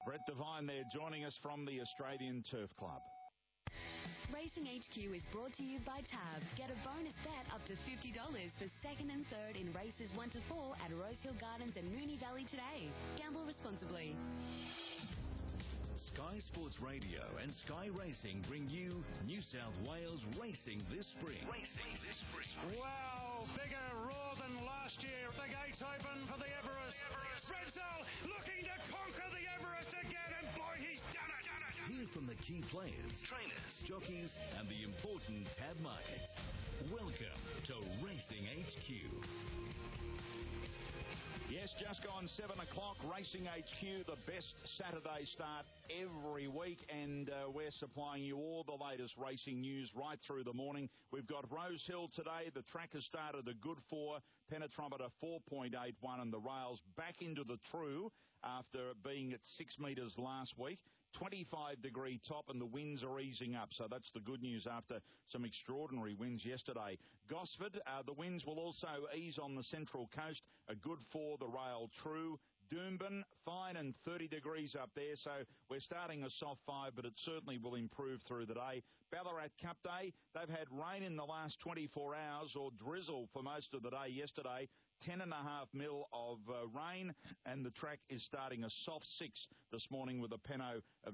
Brett Devine there joining us from the Australian Turf Club. Racing HQ is brought to you by Tab. Get a bonus bet up to $50 for second and third in races 1 to 4 at Rosehill Gardens and Moonee Valley today. Gamble responsibly. Sky Sports Radio and Sky Racing bring you New South Wales racing this spring. Wow, bigger roar than last year. The gates open for the Everest. Fredzel looking to conquer the Everest again, and boy, he's done it. Hear from the key players, trainers, jockeys, and the important tab markets. Welcome to Racing HQ. Yes, just gone 7 o'clock. Racing HQ, the best Saturday start every week, and we're supplying you all the latest racing news right through the morning. We've got Rosehill today. The track has started a good 4, penetrometer 4.81, and the rails back into the true after being at 6 metres last week. 25-degree top, and the winds are easing up. So that's the good news after some extraordinary winds yesterday. Gosford, the winds will also ease on the Central Coast. A good 4, the rail true. Doomben, fine and 30 degrees up there, so we're starting a soft 5, but it certainly will improve through the day. Ballarat Cup Day, they've had rain in the last 24 hours, or drizzle for most of the day yesterday. 10.5 mil of rain, and the track is starting a soft 6 this morning with a peno of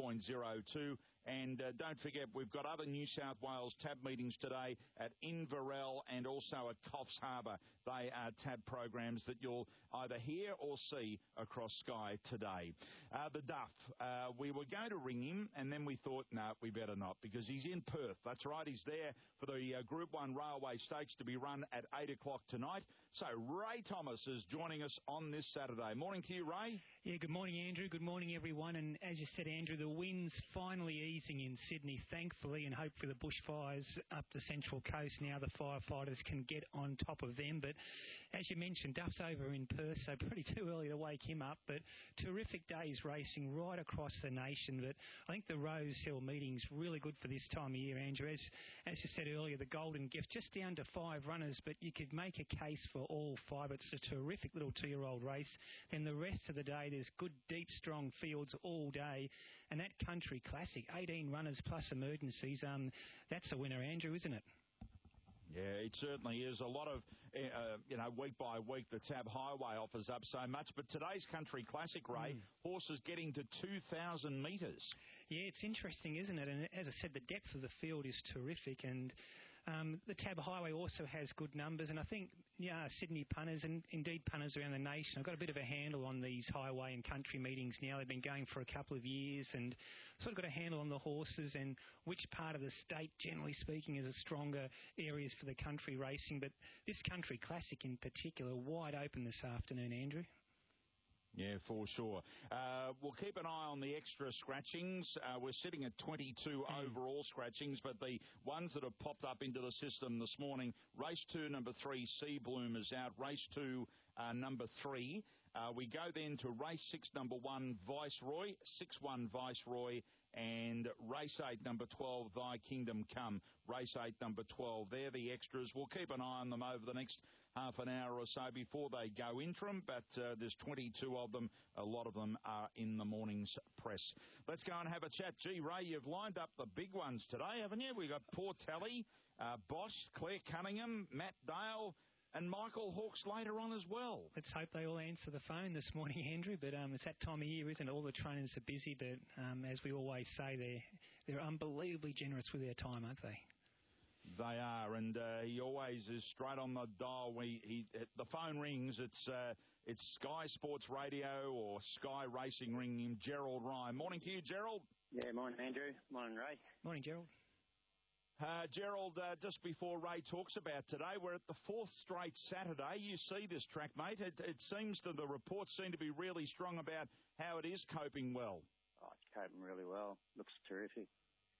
6.02. And don't forget, we've got other New South Wales tab meetings today at Inverell and also at Coffs Harbour. They are tab programs that you'll either hear or see across Sky today. The Duff, we were going to ring him, and then we thought, no, we better not, because he's in Perth. That's right, he's there for the Group 1 Railway Stakes to be run at 8 o'clock tonight. So Ray Thomas is joining us on this Saturday. Morning to you, Ray. Yeah, good morning, Andrew. Good morning, everyone. And as you said, Andrew, the wind's finally easing in Sydney, thankfully, and hopefully the bushfires up the Central Coast now, the firefighters can get on top of them. But as you mentioned, Duff's over in Perth, so pretty too early to wake him up. But terrific days racing right across the nation. But I think the Rosehill meeting's really good for this time of year, Andrew. As you said earlier, the Golden Gift just down to 5 runners, but you could make a case for all 5. It's a terrific little 2-year-old race. Then the rest of the day, there's good, deep, strong fields all day. And that Country Classic, 18 runners plus emergencies, that's a winner, Andrew, isn't it? Yeah, it certainly is. A lot of, week by week, the Tab Highway offers up so much. But today's Country Classic, Ray, horses getting to 2,000 metres. Yeah, it's interesting, isn't it? And as I said, the depth of the field is terrific. And the Tab Highway also has good numbers. And I think, Sydney punters and indeed punters around the nation have got a bit of a handle on these highway and country meetings now. They've been going for a couple of years and sort of got a handle on the horses and which part of the state, generally speaking, is a stronger areas for the country racing. But this Country Classic in particular, wide open this afternoon, Andrew. Yeah, for sure. We'll keep an eye on the extra scratchings. We're sitting at 22 overall scratchings, but the ones that have popped up into the system this morning, race 2, number 3, Sea Bloom is out. Race 2, number 3. We go then to race 6, number 1, Viceroy, 6-1 Viceroy, and race 8, number 12, Thy Kingdom Come. Race 8, number 12. They're the extras. We'll keep an eye on them over the next half an hour or so before they go interim, but there's 22 of them. A lot of them are in the morning's press. Let's go and have a chat. Gee, Ray, you've lined up the big ones today, haven't you? We've got Port Tally, Bosch, Claire Cunningham, Matt Dale, and Michael Hawkes later on as well. Let's hope they all answer the phone this morning, Andrew. But it's that time of year, isn't it? All the trainers are busy, but as we always say, they're unbelievably generous with their time, aren't they? They are, and he always is straight on the dial. The phone rings. It's Sky Sports Radio or Sky Racing ringing him. Gerald Ryan. Morning to you, Gerald. Yeah, morning, Andrew. Morning, Ray. Morning, Gerald. Gerald, just before Ray talks about today, we're at the 4th straight Saturday. You see this track, mate. It seems that the reports seem to be really strong about how it is coping well. Oh, it's coping really well. Looks terrific.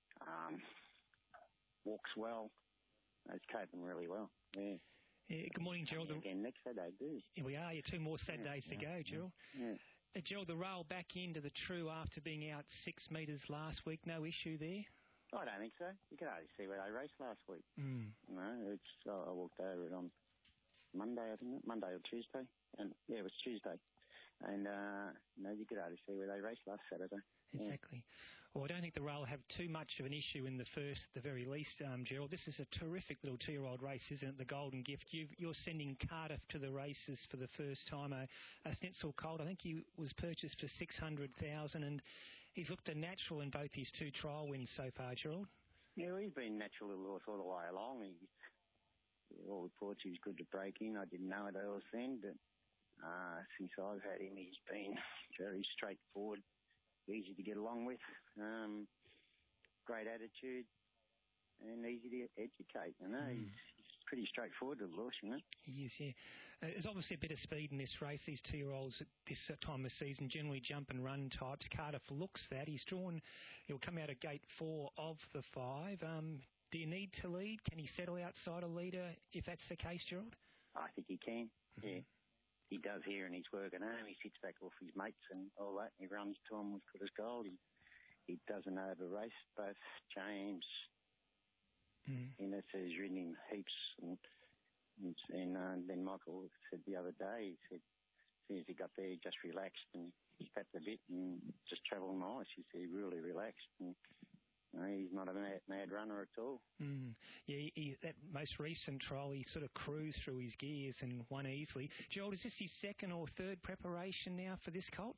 Walks well. It's coping really well. Yeah. Yeah, good morning, Gerald. Again next Saturday, do. Here we are. Two more Saturdays to go, Gerald. Yeah. Gerald, the rail back into the true after being out 6 metres last week. No issue there? I don't think so. You could hardly see where they raced last week. Mm. No, I walked over it on Monday, I think, Monday or Tuesday. And yeah, it was Tuesday. And, you could hardly see where they raced last Saturday. Exactly. Well, I don't think the rail will have too much of an issue in the first, at the very least, Gerald. This is a terrific little 2-year-old race, isn't it? The Golden Gift. You're sending Cardiff to the races for the first time. A Snitzel Colt, I think he was purchased for $600,000, and he's looked a natural in both his 2 trial wins so far, Gerald. Yeah, well, he's been natural all the way along. All reports he was good to break in. I didn't know it all then, but since I've had him, he's been very straightforward, easy to get along with, great attitude, and easy to educate. He's pretty straightforward with the horse, He is, yeah. There's obviously a bit of speed in this race. These 2-year-olds at this time of season generally jump and run types. Cardiff looks that. He'll come out of gate 4 of the 5. Do you need to lead? Can he settle outside a leader if that's the case, Gerald? I think he can, yeah. He does here and he's working home. He sits back off his mates and all that. And he runs to them with good as gold. He doesn't over-race. Both James Innes has ridden him heaps. And then Michael said the other day, he said, as soon as he got there, he just relaxed and stepped a bit and just travelled nice. He said he really relaxed. And he's not a mad runner at all. Yeah, that most recent trial, he sort of cruised through his gears and won easily. Gerald, is this his 2nd or 3rd preparation now for this colt?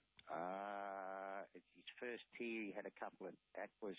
It's his first here. He had a couple of aquas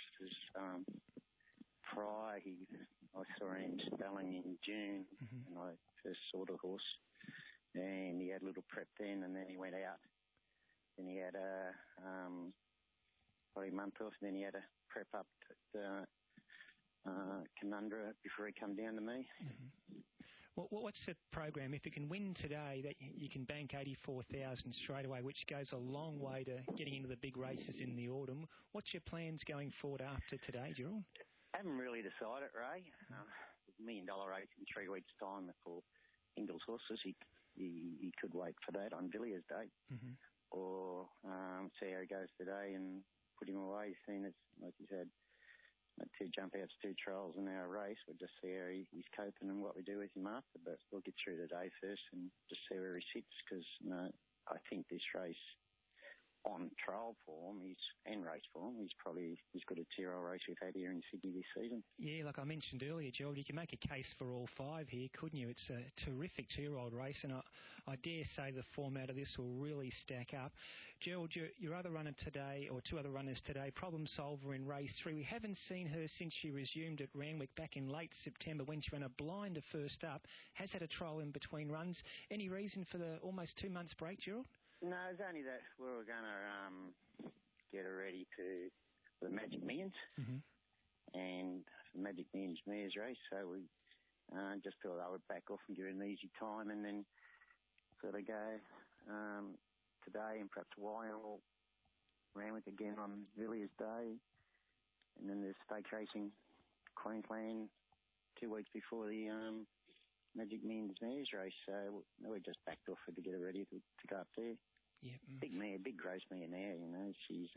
prior. I saw him spelling in June, and I first saw the horse. And he had a little prep then, and then he went out. Then he had probably a month off, and then he had a prep up at Canundra before he come down to me. What's the program? If you can win today, that you can bank 84,000 straight away, which goes a long way to getting into the big races in the autumn. What's your plans going forward after today, Gerald? I haven't really decided, Ray. $1 million race in 3 weeks' time for Ingles horses. He could wait for that on Villiers Day, or see how he goes today and put him away, seeing as, like you said, 2 jump outs, 2 trials in our race. We'll just see how he's coping and what we do with him after. But we'll get through today first and just see where he sits, because I think this race, on trial form and race form, he's probably as good a 2-year-old race we've had here in Sydney this season. Yeah, like I mentioned earlier, Gerald, you can make a case for all 5 here, couldn't you? It's a terrific 2-year-old race, and I dare say the format of this will really stack up. Gerald, your other runner today, or 2 other runners today, Problem Solver in race 3. We haven't seen her since she resumed at Randwick back in late September when she ran a blinder first up. Has had a trial in between runs. Any reason for the almost 2 months break, Gerald? No, it's only that we were going to get her ready for the Magic Millions, and the Magic Millions mares race, so we just thought I would back off and give her an easy time, and then sort of go today and perhaps Wyong or Randwick again on Villiers Day, and then there's stake racing Queensland 2 weeks before the Magic Millions mares race, so we just backed off her to get her ready to go up there. Yep. Big mare, big gross mare now, she's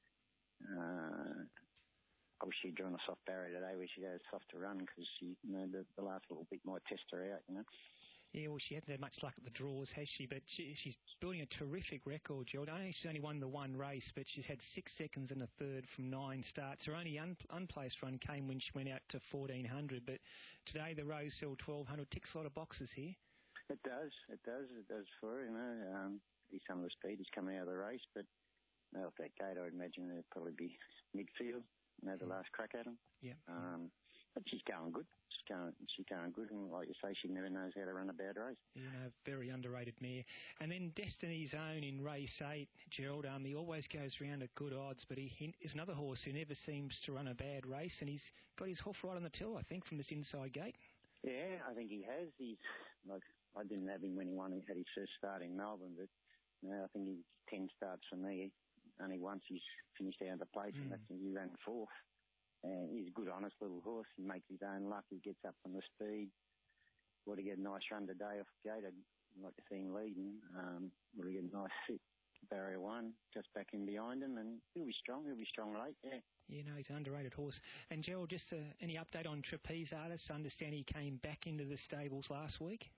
I wish she'd drawn a soft barrier today where she has soft to run, because she, the last little bit might test her out, Yeah, well, she hasn't had much luck at the draws, has she? But she's building a terrific record, Gerald. She's only won the 1 race, but she's had 6 seconds and a third from 9 starts. Her only unplaced run came when she went out to 1,400. But today, the Rosehill 1,200 ticks a lot of boxes here. It does for her, some of the speed is coming out of the race, but off that gate, I would imagine it'd probably be midfield, the last crack at them. Yeah. But she's going good. She's going good, and like you say, she never knows how to run a bad race. Very underrated mare. And then Destiny's Own in race 8, Gerald. He always goes round at good odds, but he is another horse who never seems to run a bad race, and he's got his hoof right on the till, I think, from this inside gate. Yeah, I think he has. He's like, I didn't have him when he had his first start in Melbourne, but I think he's 10 starts for me. Only once he's finished out of the place, and that's when he ran 4th. And he's a good, honest little horse. He makes his own luck. He gets up on the speed. Would he get a nice run today off the gate? I'd like to see him leading. Would he get a nice sit? Barrier 1, just back in behind him, and he'll be strong. He'll be strong late, yeah. He's an underrated horse. And Gerald, just any update on Trapeze Artist? I understand he came back into the stables last week.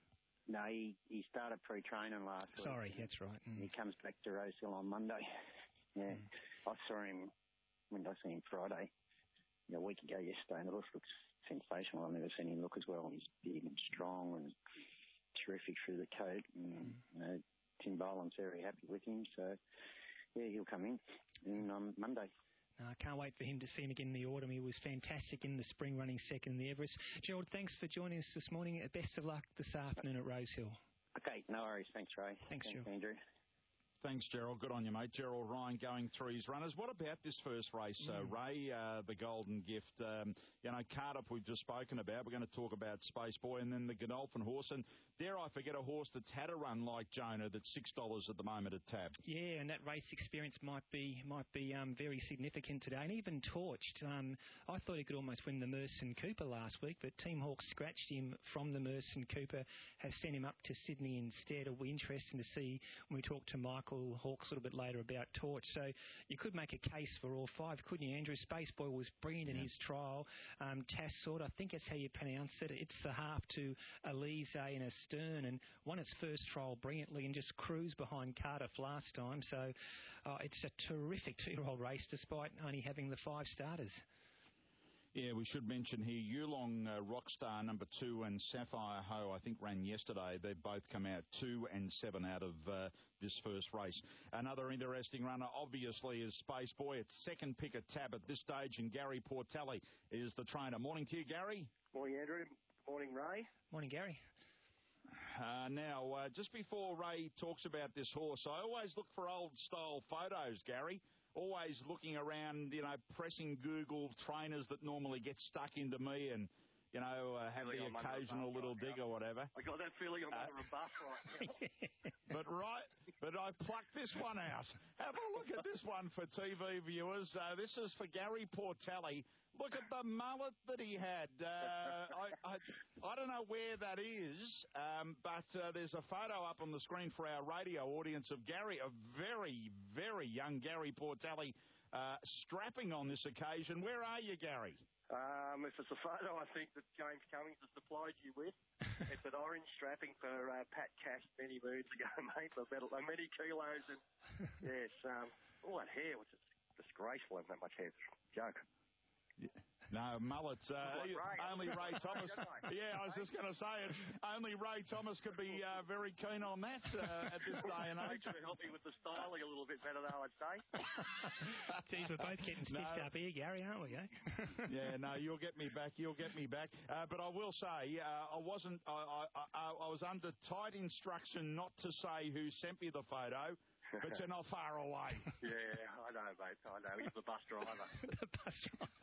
No, he started pre-training last week. Sorry, that's right. He comes back to Rosehill on Monday. Yeah, I saw him Friday, a week ago yesterday, and it looks sensational. I've never seen him look as well. He's big and strong and terrific through the coat. And, Tim Boland's very happy with him, so yeah, he'll come in on Monday. I can't wait for him to see him again in the autumn. He was fantastic in the spring, running second in the Everest. Gerald, thanks for joining us this morning. Best of luck this afternoon at Rosehill. Okay, no worries. Thanks, Ray. Thanks, Gerald. Andrew. Thanks, Gerald. Good on you, mate. Gerald Ryan going through his runners. What about this first race, Ray, the Golden Gift? Cardiff we've just spoken about. We're going to talk about Space Boy and then the Godolphin horse. And dare I forget a horse that's had a run like Jonah that's $6 at the moment at Tab. Yeah, and that race experience might be very significant today. And even Torched. I thought he could almost win the Merson Cooper last week, but Team Hawke scratched him from the Merson Cooper, have sent him up to Sydney instead. It'll be interesting to see when we talk to Michael Hawkes a little bit later about Torch. So you could make a case for all five, couldn't you, Andrew? Space Boy was brilliant in his trial. Tassort, I think that's how you pronounce it. It's the half to Elise and Astern, and won its first trial brilliantly and just cruised behind Cardiff last time. So it's a terrific 2-year-old race despite only having the 5 starters. Yeah, we should mention here, Yulong Rockstar number 2 and Sapphire Ho, I think, ran yesterday. They've both come out 2 and 7 out of this first race. Another interesting runner, obviously, is Space Boy. It's second pick at Tab at this stage, and Gary Portelli is the trainer. Morning to you, Gary. Morning, Andrew. Morning, Ray. Morning, Gary. Now, just before Ray talks about this horse, I always look for old-style photos, Gary. Always looking around, pressing Google trainers that normally get stuck into me and, have the occasional little dig or whatever. I got that feeling I'm under a bus right now. But I plucked this one out. Have a look at this one for TV viewers. This is for Gary Portelli. Look at the mullet that he had. I don't know where that is, but there's a photo up on the screen for our radio audience of Gary, a very, very young Gary Portelli, strapping on this occasion. Where are you, Gary? If it's a photo I think that James Cummings has supplied you with, it's an orange strapping for Pat Cash many moons ago, mate. I've had many kilos, and yes, all that hair, which is disgraceful, having that much hair. Joke. Yeah. No, mullets. Only Ray Thomas. Yeah, I was just going to say it. Only Ray Thomas could be very keen on that at this day and age. Actually help me with the styling a little bit better, though, I'd say. Geez, we're both getting stitched up here, Gary, aren't we? Eh? Yeah, no, you'll get me back. You'll get me back. But I will say, I wasn't. I was under tight instruction not to say who sent me the photo. But you're not far away. Yeah, I know, mate. I know. He's the bus driver. The bus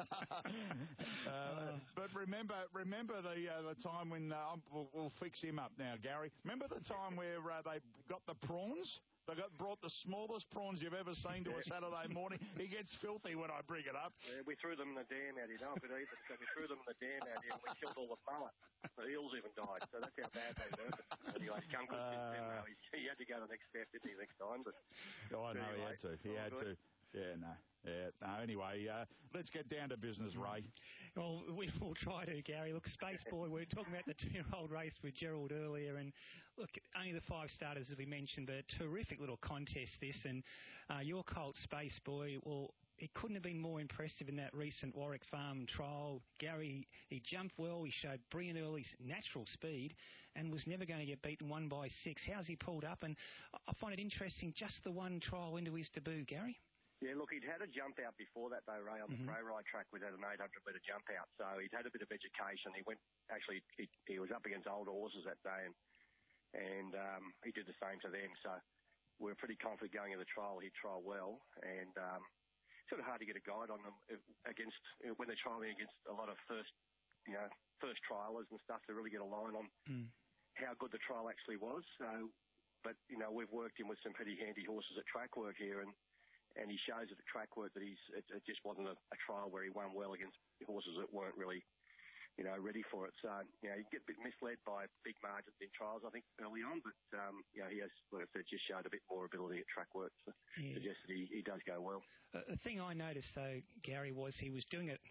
driver. But remember the time when we'll fix him up now, Gary. Remember the time where they got the prawns? They brought the smallest prawns you've ever seen to a Saturday morning. He gets filthy when I bring it up. Yeah, we threw them in the dam out here. No, but either. So we threw them in the dam out here and we killed all the mullet. The eels even died. So that's how bad they were. But anyway, he had to go to the next step, didn't he, next time? But I know he had to. He had to. Yeah, no. Anyway, let's get down to business, Ray. Well, we will try to, Gary. Look, Space Boy, we were talking about the 2-year-old race with Gerald earlier, and look, only the 5 starters as we mentioned, but a terrific little contest this, and your colt, Space Boy, well, it couldn't have been more impressive in that recent Warwick Farm trial. Gary, he jumped well, he showed brilliant early natural speed, and was never going to get beaten 1 by 6. How's he pulled up? And I find it interesting, just the one trial into his debut, Gary. Yeah, look, he'd had a jump out before that, though, Ray, on the pro ride track. We'd had an 800-metre jump out, so he'd had a bit of education. He was up against older horses that day, and he did the same to them. So we were pretty confident going in the trial. He'd trial well, and sort of hard to get a guide on them against when they're trialling against a lot of first trialers and stuff to really get a line on how good the trial actually was. So, but we've worked him with some pretty handy horses at track work here, and he shows at the track work that it just wasn't a trial where he won well against horses that weren't really, ready for it. So, you get a bit misled by big margins in trials, I think, early on, but, he has, like I said, just showed a bit more ability at track work, so suggests that he does go well. The thing I noticed, though, Gary, was he was doing it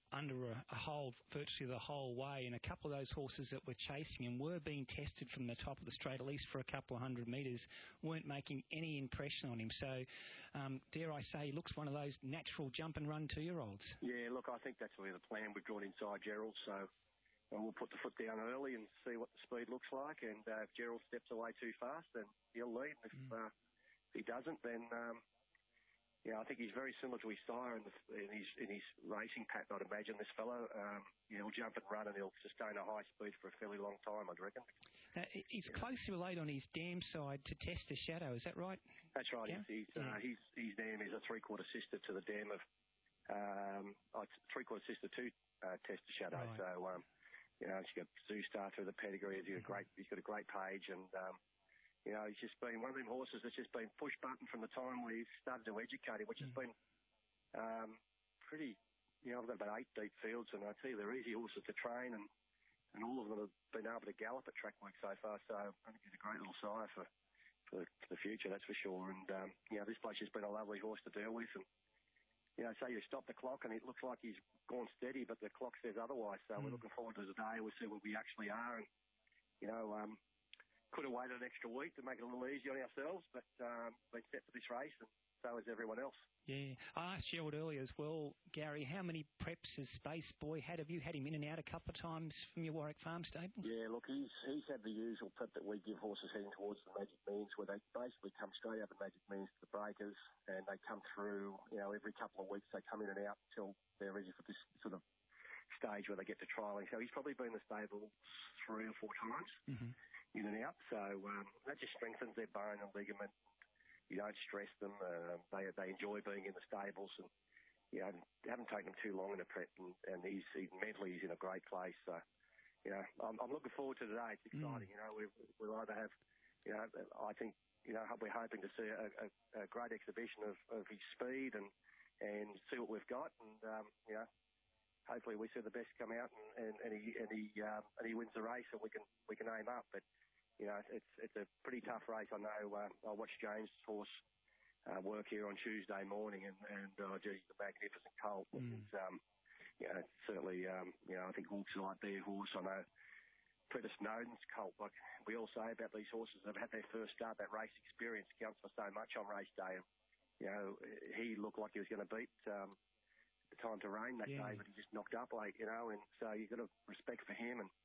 under a hole virtually the whole way, and a couple of those horses that were chasing him were being tested from the top of the straight, at least for a couple of 100 metres, weren't making any impression on him. So, dare I say, he looks one of those natural jump and run 2-year-olds. Yeah, look, I think that's really the plan. We've drawn inside Gerald, so we'll put the foot down early and see what the speed looks like. And if Gerald steps away too fast, then he'll lead. If he doesn't, then I think he's very similar to his sire in his racing pattern. I'd imagine this fellow, he'll jump and run and he'll sustain a high speed for a fairly long time, I'd reckon. He's closely related on his dam side to Test the Shadow, is that right? That's right. Yeah. His dam is a three-quarter sister to the dam of three-quarter sister to Test the Shadow. Right. So she's got Zoostar through the pedigree. He's got a great page, and he's just been one of them horses that's just been push button from the time we started to educate him, which has been pretty. I've got about 8 deep fields, and I tell you they're easy horses to train, and all of them have been able to gallop at track work so far. So I think he's a great little sire for the future, that's for sure. And this bloke's just been a lovely horse to deal with, and say you stop the clock and it looks like he's gone steady, but the clock says otherwise. So we're looking forward to the day. We'll see where we actually are, and could have waited an extra week to make it a little easier on ourselves, but been set for this race, and so is everyone else. Yeah. I asked Gerald earlier as well, Gary, how many preps has Space Boy had? Have you had him in and out a couple of times from your Warwick Farm stable? Yeah, look, he's had the usual prep that we give horses heading towards the Magic Means, where they basically come straight out of Magic Means to the breakers, and they come through, every couple of weeks they come in and out until they're ready for this sort of stage where they get to trialling. So he's probably been in the stable 3 or 4 times. Mm-hmm. In and out, so that just strengthens their bone and ligament. You don't stress them. They enjoy being in the stables, and haven't taken them too long in a prep. And mentally he's in a great place. So I'm looking forward to today. It's exciting. We'll either have, I think we're hoping to see a great exhibition of his speed and see what we've got, and hopefully we see the best come out and he wins the race, and we can aim up. But it's a pretty tough race. I know. I watched James' horse work here on Tuesday morning, and he's a magnificent colt. It's certainly I think Hawks like their horse. I know Prentice Snowden's colt. Like we all say about these horses that have had their first start, that race experience counts for so much on race day. And, he looked like he was going to beat the Time to Reign that day, but he just knocked up late, and so you've got to respect for him, and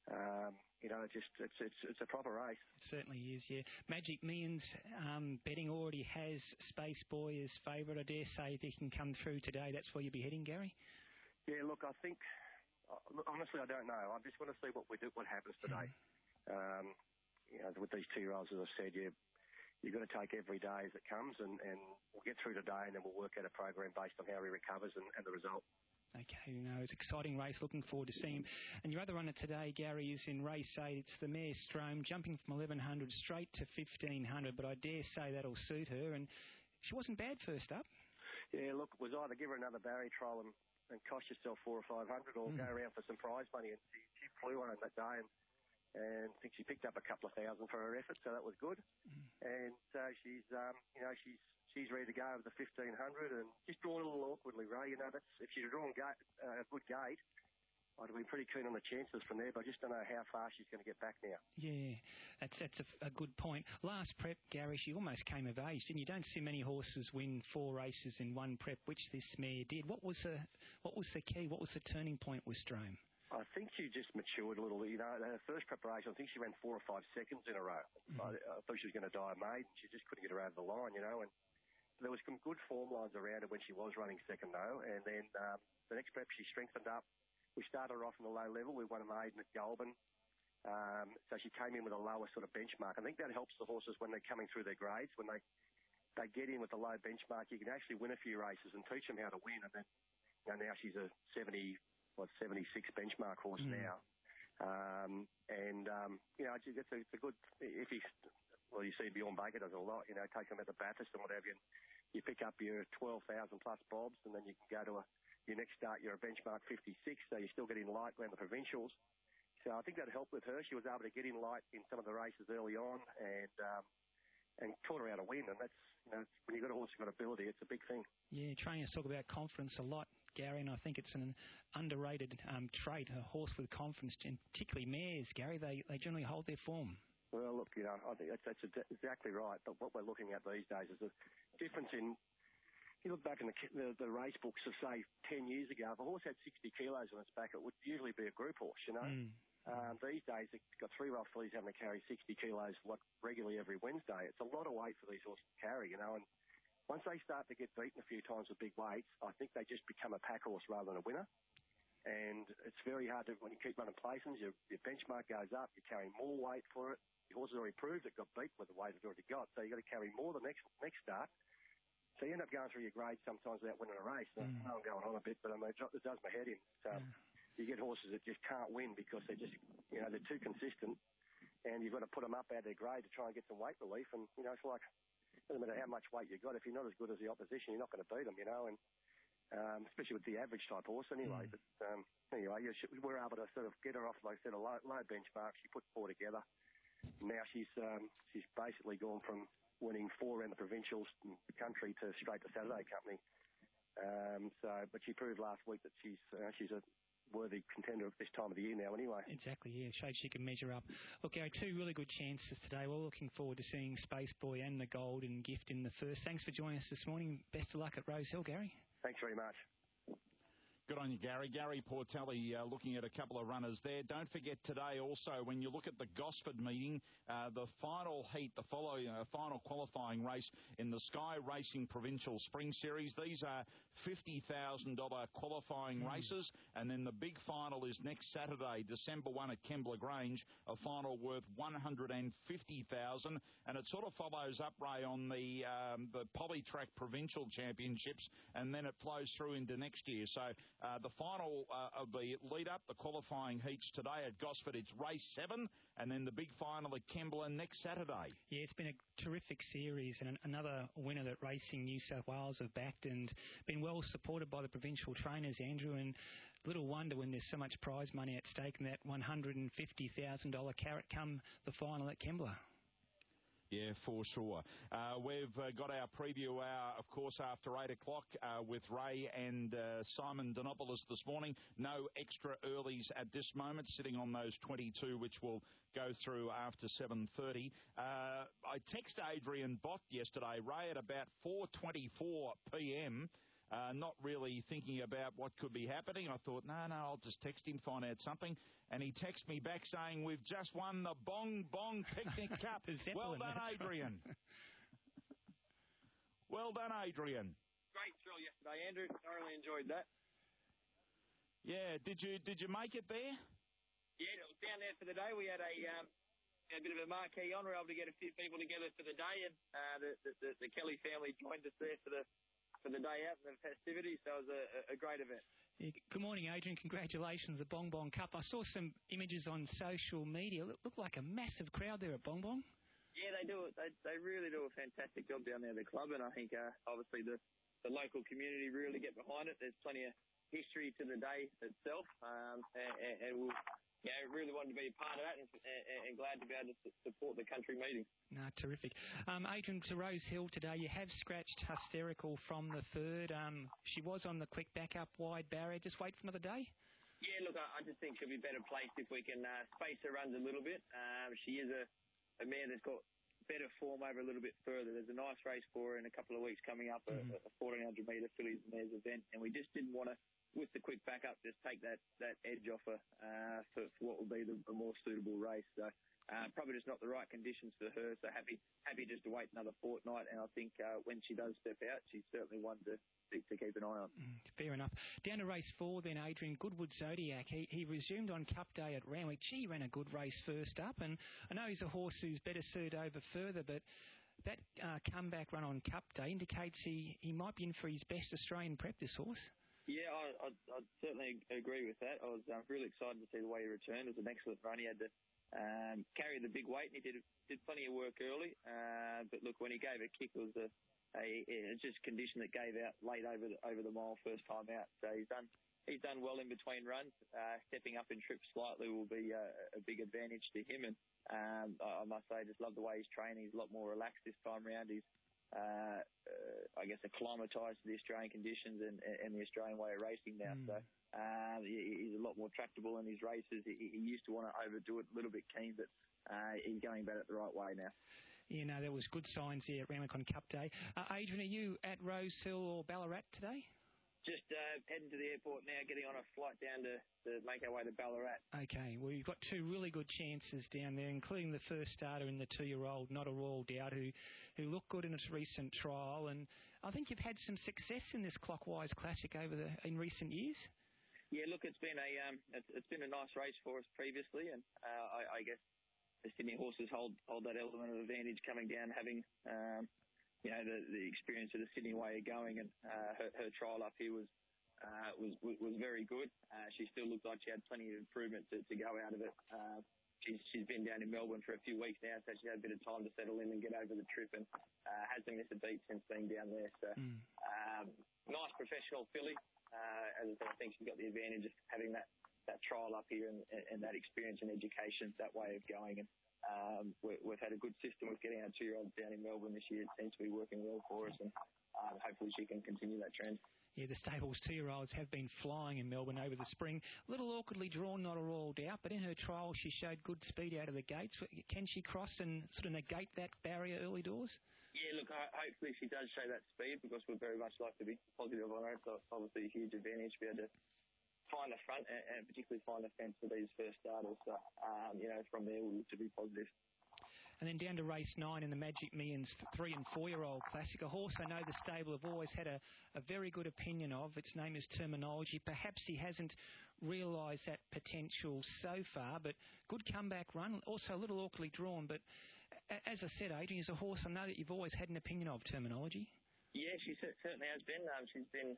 it's a proper race. It certainly is, yeah. Magic Millions betting already has Space Boy as favourite. I dare say if he can come through today, that's where you'll be heading, Gary? Yeah, look, I think, honestly, I don't know. I just want to see what happens today. With these 2-year-olds, as I said, you've got to take every day as it comes, and we'll get through today, and then we'll work out a program based on how he recovers and the result. Okay, it's an exciting race. Looking forward to seeing him. And your other runner today, Gary, is in race 8. It's the mare Strome, jumping from 1100 straight to 1500, but I dare say that'll suit her, and she wasn't bad first up. Yeah, look, it was either give her another barrier trial and cost yourself 400 or 500, or go around for some prize money, and she flew on that day, and I think she picked up a couple of thousand for her effort, so that was good. And so she's ready to go over the 1500, and just drawn a little awkwardly, Ray. That's if she'd drawn a good gate, I'd have been pretty keen on the chances from there, but I just don't know how far she's going to get back now. Yeah, that's a good point. Last prep, Gary, she almost came of age, didn't you? Don't see many horses win 4 races in one prep, which this mare did. What was the key? What was the turning point with Strome? I think she just matured a little. Her first preparation, I think she ran 4 or 5 seconds in a row. I thought she was going to die a maid, and she just couldn't get her over the line, and there was some good form lines around her when she was running second, though. And then the next prep, she strengthened up. We started her off in the low level. We won a maiden at Goulburn. So she came in with a lower sort of benchmark. I think that helps the horses when they're coming through their grades. When they get in with a low benchmark, you can actually win a few races and teach them how to win. And then now she's a 76 benchmark horse now. It's a good, you see Bjorn Baker does a lot, take them at the Bathurst and whatever, and you pick up your 12,000 plus bobs, and then you can go to your next start, you're a benchmark 56, so you're still getting light around the provincials. So I think that helped with her. She was able to get in light in some of the races early on, and taught her how to win, and that's, when you've got a horse who's got ability, it's a big thing. Yeah, trainers talk about confidence a lot, Gary, and I think it's an underrated trait, a horse with confidence, and particularly mares, Gary. They generally hold their form. Well, look, I think that's exactly right. But what we're looking at these days is a difference in. You look back in the race books of, say, 10 years ago, if a horse had 60 kilos on its back, it would usually be a group horse, you know. These days, they've got 3-year-old fillies having to carry 60 kilos regularly every Wednesday. It's a lot of weight for these horses to carry, you know. And once they start to get beaten a few times with big weights, I think they just become a pack horse rather than a winner. And it's very hard to, when you keep running placements, your benchmark goes up, you're carrying more weight for it. Your horse has already proved it got beat with the weight it's already got, so you've got to carry more the next start. So you end up going through your grades sometimes without winning a race. So I know I'm going on a bit, but it does my head in. So you get horses that just can't win because they're just, you know, they're too consistent, and you've got to put them up out of their grade to try and get some weight relief. And, you know, it's like, it doesn't matter how much weight you've got. If you're not as good as the opposition, you're not going to beat them, you know, and especially with the average type horse anyway. But anyway, we're able to sort of get her off, like I said, a low benchmark. She put 4 together. Now she's basically gone from winning 4 around the provincials in the country to straight to Saturday Company. But she proved last week that she's a worthy contender at this time of the year now anyway. Exactly, yeah. Showed she can measure up. Look, Gary, 2 really good chances today. We're looking forward to seeing Space Boy and the Golden Gift in the first. Thanks for joining us this morning. Best of luck at Rose Hill, Gary. Thanks very much. Good on you, Gary. Gary Portelli looking at a couple of runners there. Don't forget today also, when you look at the Gosford meeting, the final heat, the final qualifying race in the Sky Racing Provincial Spring Series. These are $50,000 qualifying races, and then the big final is next Saturday, December 1 at Kembla Grange, a final worth $150,000, and it sort of follows up, Ray, on the Polytrack Provincial Championships, and then it flows through into next year. So the final of the lead-up, the qualifying heats today at Gosford, it's race 7, and then the big final at Kembla next Saturday. Yeah, it's been a terrific series, and another winner that Racing New South Wales have backed, and been well supported by the provincial trainers, Andrew, and little wonder when there's so much prize money at stake in that $150,000 carrot come the final at Kembla. Yeah, for sure. We've got our preview hour, of course, after 8 o'clock with Ray and Simon Dinopoulos this morning. No extra earlies at this moment, sitting on those 22, which will go through after 7:30. I texted Adrian Bott yesterday, Ray, at about 4:24 p.m., not really thinking about what could be happening. I thought, no, I'll just text him, find out something. And he texted me back saying, we've just won the Bong Bong Picnic Cup. Well done, Adrian. Well done, Adrian. Great thrill yesterday, Andrew. Thoroughly enjoyed that. Yeah, did you make it there? Yeah, it was down there for the day. We had a bit of a marquee on. We were able to get a few people together for the day, and the Kelly family joined us there for the day out and the festivities, so it was a great event. Yeah, good morning, Adrian. Congratulations, the Bong Bong Cup. I saw some images on social media. It looked like a massive crowd there at Bong Bong. Yeah, they do. They really do a fantastic job down there at the club, and I think obviously the local community really get behind it. There's plenty of history to the day itself, and we'll really wanted to be a part of that, and glad to be able to support the country meeting. No, terrific. Adrian, to Rose Hill today, you have scratched Hysterical from the third. She was on the quick backup wide barrier. Just wait for another day? Yeah, look, I just think she'll be better placed if we can space her runs a little bit. She is a mare that's got better form over a little bit further. There's a nice race for her in a couple of weeks coming up, a 1,400-metre fillies and mares event, and we just didn't want to, with the quick backup, just take that edge off her for what will be a more suitable race. So probably just not the right conditions for her. So happy just to wait another fortnight. And I think when she does step out, she's certainly one to keep an eye on. Fair enough. Down to race 4 then, Adrian. Goodwood Zodiac. He resumed on Cup Day at Randwick. He ran a good race first up, and I know he's a horse who's better suited over further, but that comeback run on Cup Day indicates he might be in for his best Australian prep, this horse. Yeah, I'd certainly agree with that. I was really excited to see the way he returned. It was an excellent run. He had to carry the big weight, and he did plenty of work early. But look, when he gave a kick, it was just a condition that gave out late over the mile first time out. So he's done well in between runs. Stepping up in trips slightly will be a big advantage to him. And I must say, I just love the way he's training. He's a lot more relaxed this time round. He's I guess, acclimatised to the Australian conditions and the Australian way of racing now. So he's a lot more tractable in his races. He used to want to overdo it, a little bit keen, but he's going about it the right way now. Yeah, no, there was good signs here at Ramagon Cup Day. Adrian, are you at Rosehill or Ballarat today? Just heading to the airport now, getting on a flight down to make our way to Ballarat. Okay, well, you've got two really good chances down there, including the first starter in the 2-year-old, Not a Royal Doubt, who looked good in its recent trial. And I think you've had some success in this Clockwise Classic in recent years. Yeah, look, it's been a nice race for us previously, and I guess the Sydney horses hold that element of advantage coming down, having the experience of the Sydney way of going, and her trial up here was very good. She still looked like she had plenty of improvement to go out of it. She's been down in Melbourne for a few weeks now, so she had a bit of time to settle in and get over the trip, and hasn't missed a beat since being down there. So nice professional filly. As I said, I think she's got the advantage of having that trial up here and that experience and education, that way of going. And we've had a good system with getting our 2-year-olds down in Melbourne this year. It seems to be working well for us, and hopefully she can continue that trend. Yeah, the stable's 2-year-olds have been flying in Melbourne over the spring. A little awkwardly drawn, Not a Royal Doubt, but in her trial she showed good speed out of the gates. Can she cross and sort of negate that barrier early doors? Yeah, look, hopefully she does show that speed, because we'd very much like to be positive on her. So it's obviously a huge advantage to be able to find the front and particularly find the fence for these first starters. So, from there we'll look to be positive. And then down to race 9 in the Magic Millions 3- and 4-year-old Classic. A horse I know the stable have always had a very good opinion of. Its name is Terminology. Perhaps he hasn't realised that potential so far, but good comeback run. Also a little awkwardly drawn, but as I said, Adrian, is a horse I know that you've always had an opinion of, Terminology. Yeah, she certainly has been. She's been,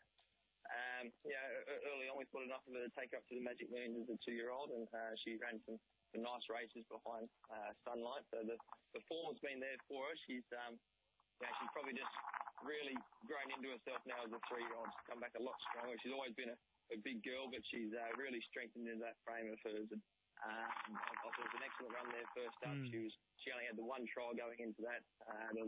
early on we thought enough of her to take up to the Magic Millions as a 2-year-old, and she ran some nice races behind Sunlight. So the form's been there for her. She's probably just really grown into herself now as a 3-year-old. She's come back a lot stronger. She's always been a big girl, but she's really strengthened into that frame of hers. And I thought it was an excellent run there first up. She only had the one trial going into that. There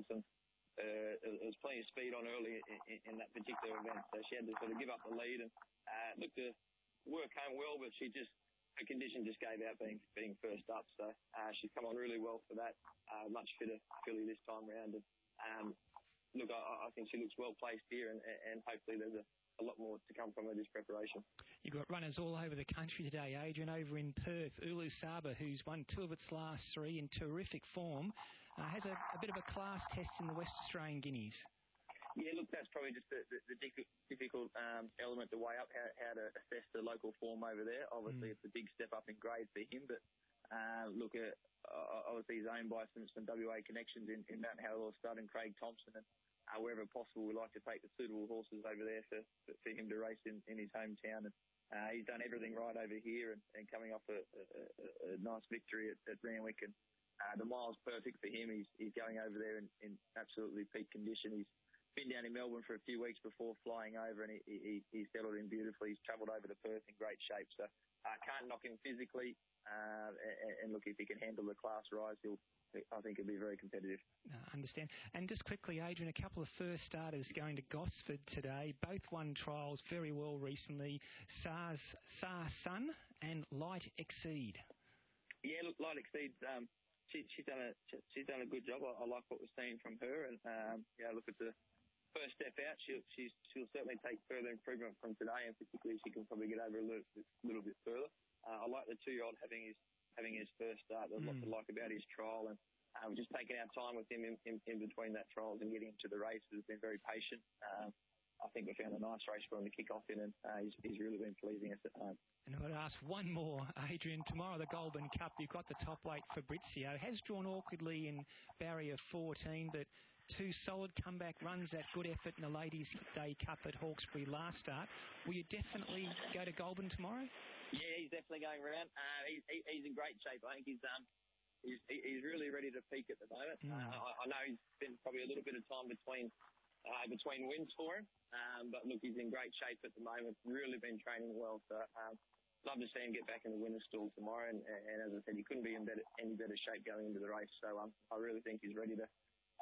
was plenty of speed on early in that particular event, so she had to sort of give up the lead and looked to work home well, but her condition just gave out being first up. So she's come on really well for that. Much fitter filly this time round. And look, I think she looks well placed here, and hopefully there's a lot more to come from her this preparation. You've got runners all over the country today, Adrian. Over in Perth, Ulu Saba, who's won 2 of its last 3 in terrific form, has a bit of a class test in the West Australian Guineas. Yeah, look, that's probably just the difficult element to weigh up, how to assess the local form over there. Obviously, it's a big step up in grade for him, but obviously he's owned by some WA connections in Mount Hallowell Stud and Craig Thompson, and wherever possible, we like to take the suitable horses over there for him to race in his hometown. And he's done everything right over here, and coming off a nice victory at Randwick, and the mile's perfect for him. He's going over there in absolutely peak condition. He's been down in Melbourne for a few weeks before flying over, and he settled in beautifully. He's travelled over to Perth in great shape, so can't knock him physically. And look, if he can handle the class rise, I think he'll be very competitive. I understand. And just quickly, Adrian, a couple of first starters going to Gosford today. Both won trials very well recently. Sar Sun and Light Exceed. Yeah, look, Light Exceed. She's done a good job. I like what we're seeing from her, and look at the first step out. She'll certainly take further improvement from today, and particularly she can probably get over a little bit further. I like the 2-year-old having his first start. There's lots to like about his trial, and we're just taking our time with him in between that trials and getting him to the race. He's been very patient. I think we found a nice race for him to kick off in, and he's really been pleasing us at home. And I'm going to ask one more, Adrian. Tomorrow, the Goulburn Cup, you've got the top weight Fabrizio. Has drawn awkwardly in barrier 14, but 2 solid comeback runs, that good effort in the Ladies' Day Cup at Hawkesbury last start. Will you definitely go to Goulburn tomorrow? Yeah, he's definitely going around. He's in great shape. I think he's really ready to peak at the moment. I know he's been probably a little bit of time between wins for him, but look, he's in great shape at the moment. Really been training well, so love to see him get back in the winner's stool tomorrow. And as I said, he couldn't be in any better shape going into the race. So I really think he's ready to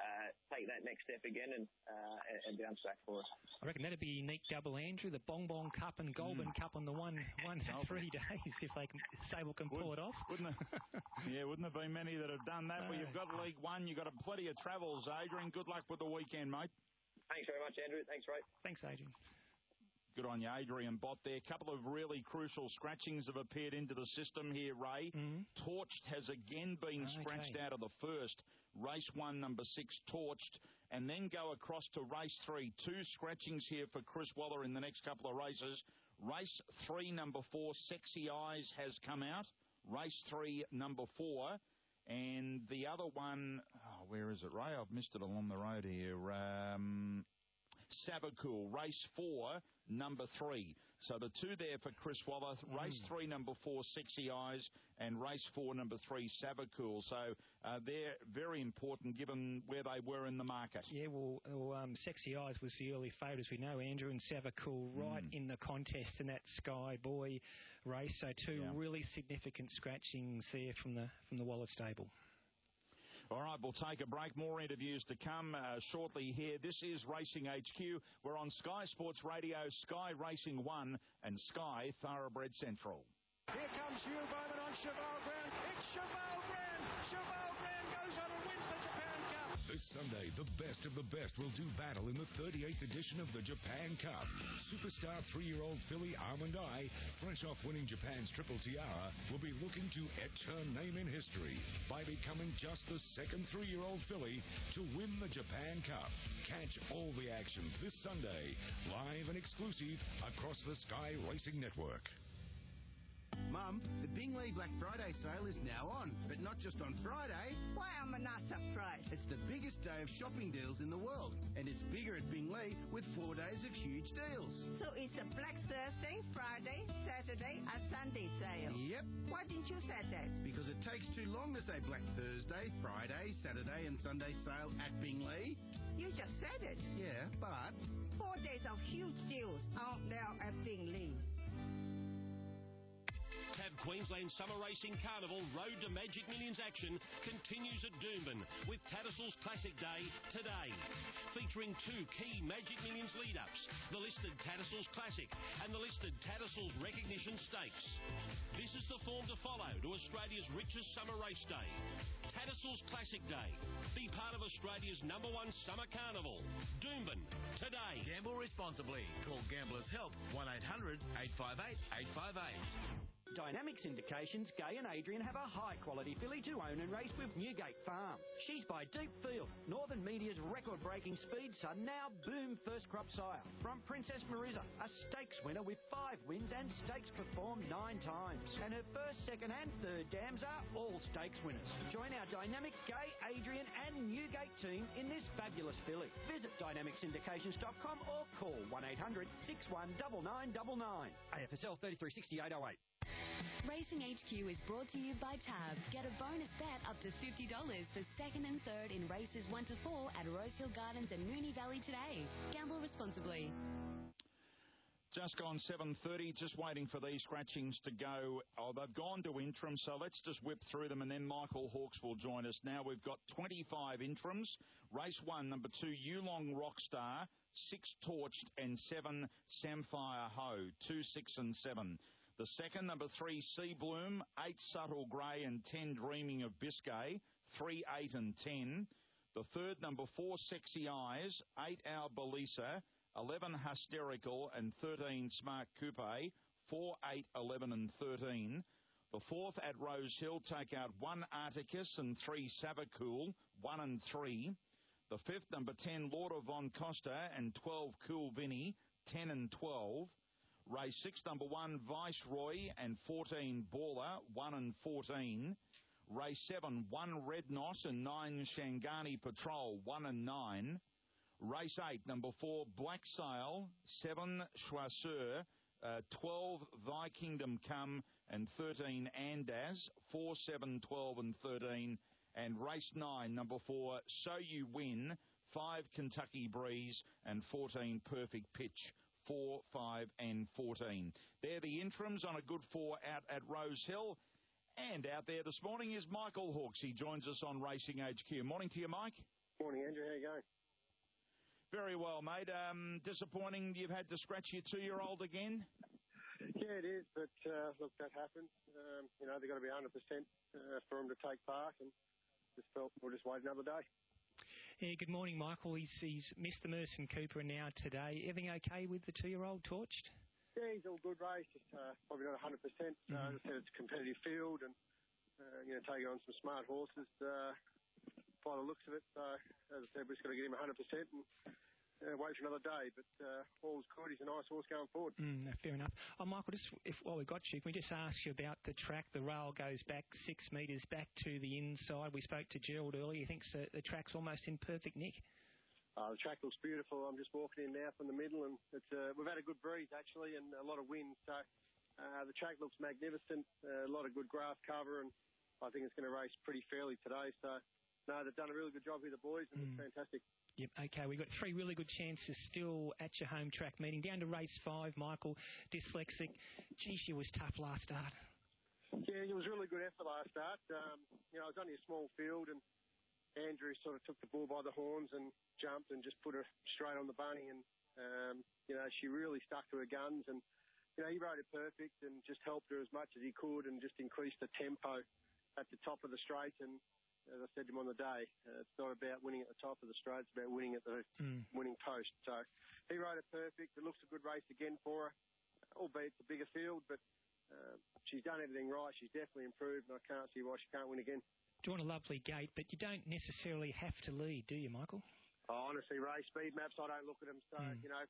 take that next step again and bounce back for us. I reckon that'd be a unique double, Andrew. The Bong Bong Cup and Goulburn Cup on the one 3 days, if Sable can pull it off. Wouldn't it? Yeah, wouldn't have been many that have done that. Well, you've got League One, you've got plenty of travels, Adrian. Good luck with the weekend, mate. Thanks very much, Andrew. Thanks, Ray. Thanks, Adrian. Good on you, Adrian Bott there. A couple of really crucial scratchings have appeared into the system here, Ray. Torched has again been scratched out of the first. Race 1, number 6, Torched. And then go across to race 3. 2 scratchings here for Chris Waller in the next couple of races. Race 3, number 4, Sexy Eyes has come out. Race 3, number 4. And the other one, where is it, Ray? I've missed it along the road here. Savacool, race 4, number 3. So the 2 there for Chris Waller. Race 3, number 4, Sexy Eyes, and race 4, number 3, Savacool. So they're very important given where they were in the market. Yeah, well Sexy Eyes was the early favourite, as we know, Andrew, and Savacool right in the contest in that Sky Boy race. So 2 really significant scratchings there from the Waller stable. All right, we'll take a break. More interviews to come shortly here. This is Racing HQ. We're on Sky Sports Radio, Sky Racing 1 and Sky Thoroughbred Central. Here comes Hugh Bowman on Cheval Grand. It's Cheval Grand. Cheval Grand goes on and wins the Japan Cup. This Sunday, the best of the best will do battle in the 38th edition of the Japan Cup. Superstar 3-year-old filly Almond Eye, fresh off winning Japan's Triple Tiara, will be looking to etch her name in history by becoming just the second 3-year-old filly to win the Japan Cup. Catch all the action this Sunday, live and exclusive across the Sky Racing Network. Mum, the Bingley Black Friday sale is now on, but not just on Friday. Why am I not surprised? It's the biggest day of shopping deals in the world, and it's bigger at Bingley with 4 days of huge deals. So it's a Black Thursday, Friday, Saturday, and Sunday sale. Yep. Why didn't you say that? Because it takes too long to say Black Thursday, Friday, Saturday, and Sunday sale at Bingley. You just said it. Yeah, but 4 days of huge deals out now at Bingley. Tab Queensland Summer Racing Carnival Road to Magic Millions action continues at Doomben with Tattersalls Classic Day today. Featuring 2 key Magic Millions lead-ups, the listed Tattersalls Classic and the listed Tattersalls Recognition Stakes. This is the form to follow to Australia's richest summer race day. Tattersalls Classic Day. Be part of Australia's #1 summer carnival. Doomben today. Gamble responsibly. Call Gamblers Help 1-800-858-858. Dynamics Indications, Gay and Adrian have a high-quality filly to own and race with Newgate Farm. She's by Deep Field. Northern Media's record-breaking speed son, now Boom First Crop Sire. From Princess Marissa, a stakes winner with 5 wins and stakes performed 9 times. And her first, second and third dams are all stakes winners. Join our dynamic Gay, Adrian and Newgate team in this fabulous filly. Visit dynamicsindications.com or call 1-800-619999. AFSL 336808. Racing HQ is brought to you by Tab. Get a bonus bet up to $50 for second and third in races 1 to 4 at Rosehill Gardens and Moonee Valley today. Gamble responsibly. Just gone 7:30, just waiting for these scratchings to go. Oh, they've gone to interim, so let's just whip through them, and then Michael Hawkes will join us. Now we've got 25 interims. Race 1, number 2, Yulong Rockstar, 6 Torched, and 7 Samphire Ho, 2, 6 and 7. The second, number 3, Sea Bloom, 8 Subtle Grey, and 10 Dreaming of Biscay, 3, 8 and 10. The third, number 4, Sexy Eyes, 8 Our Belisa, 11 Hysterical, and 13 Smart Coupe, 4, 8, 11 and 13. The fourth at Rose Hill take out 1 Articus and 3 Savacool, 1 and 3. The fifth, number 10, Lord of Von Costa, and 12 Cool Vinny, 10 and 12. Race 6, number 1, Viceroy, and 14 Baller, 1 and 14. Race 7, 1 Red Nos and 9 Shangani Patrol, 1 and 9. Race 8, number 4, Black Sail, 7 Choiseul, 12 Thy Kingdom Come, and 13 Andaz, 4, 7, 12 and 13. And race 9, number 4, So You Win, 5 Kentucky Breeze, and 14 Perfect Pitch, 4, 5 and 14. They're the interims on a good 4 out at Rose Hill. And out there this morning is Michael Hawkes. He joins us on Racing HQ. Morning to you, Mike. Morning, Andrew. How you going? Very well, mate. Disappointing you've had to scratch your 2-year-old again? Yeah, it is, but look, that happens. They've got to be 100% for him to take part, and just felt we'll just wait another day. Yeah, good morning, Michael. He's Mr. Merson Cooper now today. Everything okay with the 2-year-old torched? Yeah, he's all good, Ray. Just probably not 100%. As I said, it's a competitive field, and taking on some smart horses by the looks of it. So, as I said, we've just got to get him 100% and wait for another day. But all's good. He's a nice horse going forward. Fair enough. Oh, Michael, while we got you, can we just ask you about the track? The rail goes back 6 metres back to the inside. We spoke to Gerald earlier. He thinks the track's almost in perfect nick. The track looks beautiful. I'm just walking in now from the middle, and we've had a good breeze, actually, and a lot of wind. So the track looks magnificent. A lot of good grass cover, and I think it's going to race pretty fairly today. So, no, they've done a really good job here, the boys, and it's fantastic. Yep, okay, we've got 3 really good chances still at your home track meeting. Down to race 5, Michael, Dyslexic. Gee, she was tough last start. Yeah, it was a really good effort last start. It was only a small field, and Andrew sort of took the bull by the horns and jumped and just put her straight on the bunny, and, she really stuck to her guns, and, he rode it perfect and just helped her as much as he could and just increased the tempo at the top of the straight. And as I said to him on the day, it's not about winning at the top of the straight, it's about winning at the winning post. So he rode it perfect. It looks a good race again for her, albeit it's a bigger field, but she's done everything right. She's definitely improved, and I can't see why she can't win again. Drawn a lovely gate, but you don't necessarily have to lead, do you, Michael? Oh, honestly, Ray, speed maps, I don't look at them. So,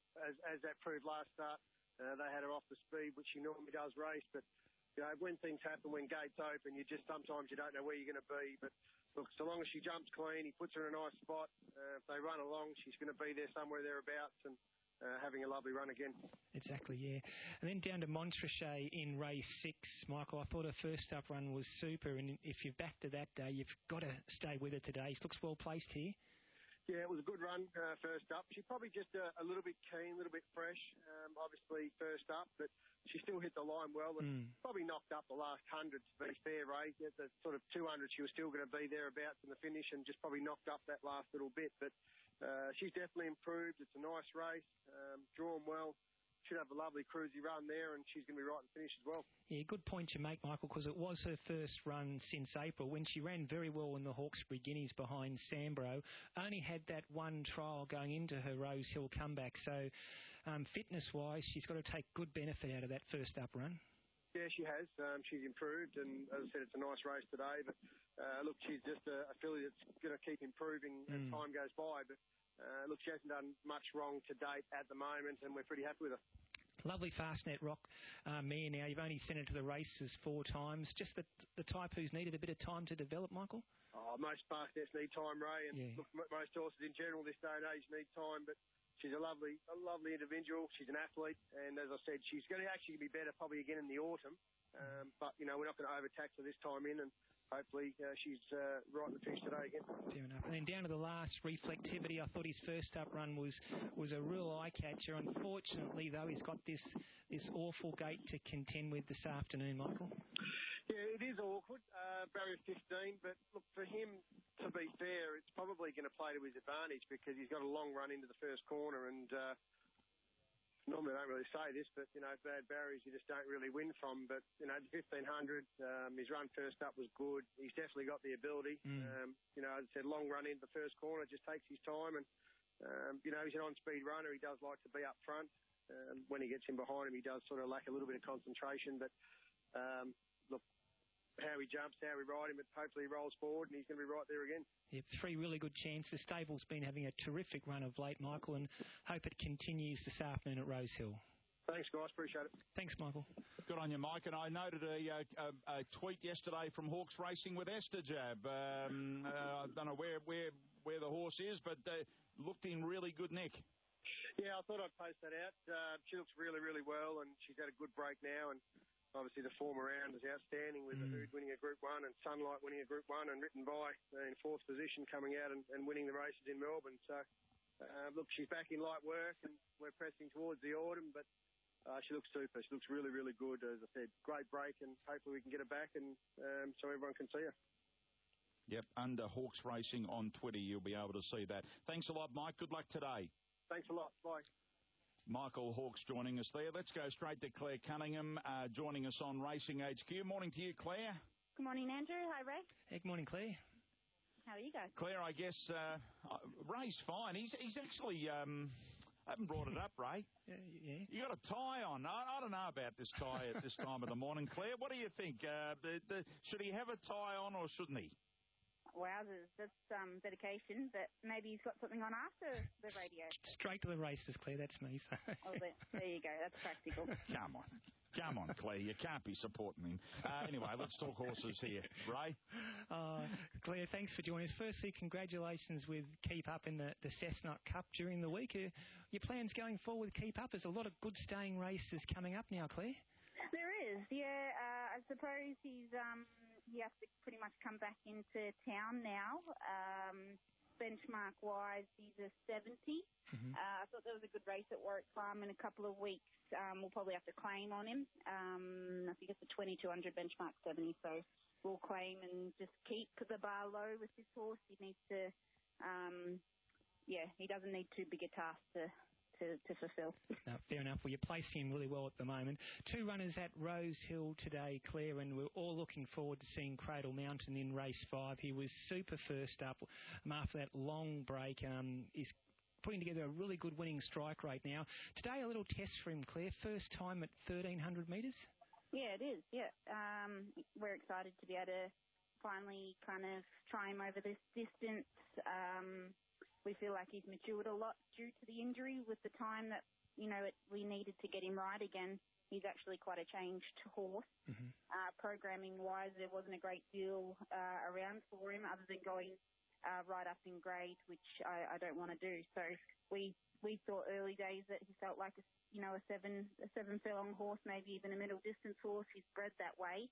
as that proved last start, they had her off the speed, which she normally does race. But, when things happen, when gates open, sometimes you don't know where you're going to be. But, look, so long as she jumps clean, he puts her in a nice spot. If they run along, she's going to be there somewhere thereabouts and having a lovely run again. Exactly, yeah. And then down to Montrachet in race 6, Michael. I thought her first up run was super, and if you're back to that day, you've got to stay with her today. She looks well placed here. Yeah, it was a good run first up. She's probably just a little bit keen, a little bit fresh, obviously first up, but she still hit the line well and probably knocked up the last 100 to be fair, Ray. At the sort of 200, she was still going to be thereabouts in the finish and just probably knocked up that last little bit. But she's definitely improved. It's a nice race, drawn well. Should have a lovely cruisy run there, and she's going to be right in the finish as well. Yeah, good point you make, Michael, because it was her first run since April when she ran very well in the Hawkesbury Guineas behind Sambro. Only had that one trial going into her Rose Hill comeback. So fitness-wise, she's got to take good benefit out of that first up run. Yeah, she has. She's improved, and as I said, it's a nice race today. But look, she's just a filly that's going to keep improving as time goes by. But look, she hasn't done much wrong to date at the moment, and we're pretty happy with her. Lovely Fastnet Rock mare now. You've only sent her to the races 4 times. Just the type who's needed a bit of time to develop, Michael? Oh, most Fastnets need time, Ray, and look, most horses in general this day and age need time, but she's a lovely individual. She's an athlete, and as I said, she's going to actually be better probably again in the autumn. But, we're not going to overtax her this time in, and hopefully she's right in the finish today again. Fair enough. And then down to the last, Reflectivity. I thought his first up run was a real eye-catcher. Unfortunately, though, he's got this awful gate to contend with this afternoon, Michael. Yeah, it is awkward, barrier 15, but look, for him, to be fair, it's probably going to play to his advantage because he's got a long run into the first corner, and normally I don't really say this, but, bad barriers you just don't really win from. But, the 1,500, his run first up was good. He's definitely got the ability. As I said, long run into the first corner, just takes his time. And, he's an on-speed runner. He does like to be up front. When he gets in behind him, he does sort of lack a little bit of concentration. But, look, how he jumps, how we ride him, but hopefully he rolls forward and he's going to be right there again. Yep, 3 really good chances. Stable's been having a terrific run of late, Michael, and hope it continues this afternoon at Rose Hill. Thanks, guys. Appreciate it. Thanks, Michael. Good on you, Mike. And I noted a tweet yesterday from Hawks Racing with Esther Jab. I don't know where the horse is, but looked in really good nick. Yeah, I thought I'd post that out. She looks really, really well, and she's had a good break now, and obviously the form around is outstanding with the Hood winning a Group 1 and Sunlight winning a Group 1 and Written By in 4th position coming out and winning the races in Melbourne. So, look, she's back in light work and we're pressing towards the autumn, but she looks super. She looks really, really good. As I said, great break, and hopefully we can get her back and so everyone can see her. Yep, under Hawks Racing on Twitter, you'll be able to see that. Thanks a lot, Mike. Good luck today. Thanks a lot. Bye. Michael Hawks joining us there. Let's go straight to Claire Cunningham joining us on Racing HQ. Morning to you, Claire. Good morning, Andrew. Hi, Ray. Hey, good morning, Claire. How are you guys? Claire, I guess Ray's fine. He's actually... I haven't brought it up, Ray. Yeah. You got a tie on. I don't know about this tie at this time of the morning, Claire. What do you think? Should he have a tie on or shouldn't he? Wow, that's dedication, but maybe he's got something on after the radio. Straight to the races, Claire. That's me. So. Oh, there you go. That's practical. Come on, Claire. You can't be supporting him. Anyway, let's talk horses here. Ray? Claire, thanks for joining us. Firstly, congratulations with Keep Up in the Cessnock Cup during the week. Your plans going forward with Keep Up? There's a lot of good staying races coming up now, Claire. There is, yeah. I suppose he has to pretty much come back into town now. Benchmark-wise, he's a 70. Mm-hmm. I thought there was a good race at Warwick Farm in a couple of weeks. We'll probably have to claim on him. I think it's a 2200 benchmark 70, so we'll claim and just keep the bar low with this horse. He needs to, he doesn't need too big a task to fulfill. No, fair enough. Well, you're placing him really well at the moment. 2 runners at Rose Hill today, Claire, and we're all looking forward to seeing Cradle Mountain in race 5. He was super first up after that long break. He's putting together a really good winning strike rate now. Today, a little test for him, Claire. First time at 1,300 metres? Yeah, it is, yeah. We're excited to be able to finally kind of try him over this distance. We feel like he's matured a lot due to the injury with the time that, we needed to get him right again. He's actually quite a changed horse. Mm-hmm. Programming-wise, there wasn't a great deal around for him other than going right up in grade, which I don't want to do. So we thought early days that he felt like a 7 furlong horse, maybe even a middle distance horse. He's bred that way.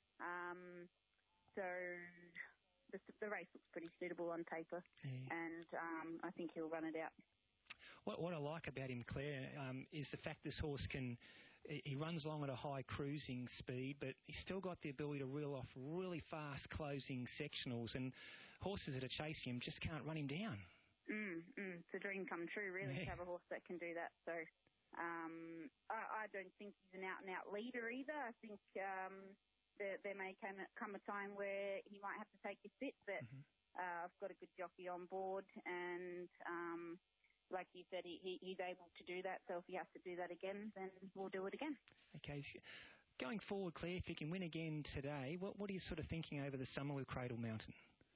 So the race looks pretty suitable on paper, and I think he'll run it out. What I like about him, Claire, is the fact this horse he runs along at a high cruising speed, but he's still got the ability to reel off really fast closing sectionals, and horses that are chasing him just can't run him down. It's a dream come true, really, to have a horse that can do that. So I don't think he's an out-and-out leader either. I think there may come a time where he might have to take his sit, but I've got a good jockey on board, and like you said, he's able to do that. So if he has to do that again, then we'll do it again. Okay. Going forward, Claire, if you can win again today, what are you sort of thinking over the summer with Cradle Mountain?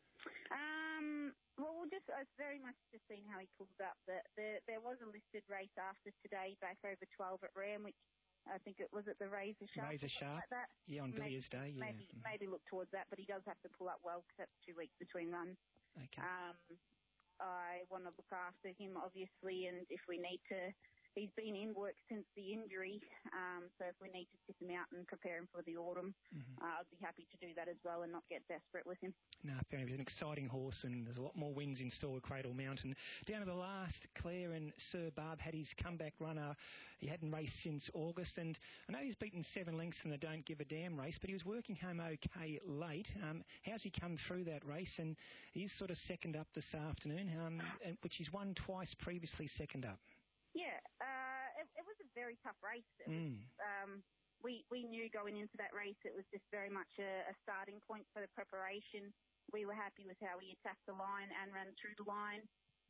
Well, it's very much just seeing how he pulls up. There was a listed race after today, back over 12 at Ram, which I think it was at the Razor Sharp. Razor Sharp, like that. Yeah, on Villiers Day. Yeah. Maybe look towards that, but he does have to pull up well because that's 2 weeks between runs. Okay. I want to look after him, obviously, and if we need to... He's been in work since the injury, so if we need to sit him out and prepare him for the autumn, I'd be happy to do that as well and not get desperate with him. No, fair enough. He's an exciting horse, and there's a lot more wins in store with Cradle Mountain. Down to the last, Claire, and Sir Barb had his comeback runner. He hadn't raced since August, and I know he's beaten 7 lengths in the Don't Give a Damn race, but he was working home okay late. How's he come through that race? And he's sort of second up this afternoon, which he's won twice previously second up. Yeah, it was a very tough race. We knew going into that race it was just very much a starting point for the preparation. We were happy with how he attacked the line and ran through the line.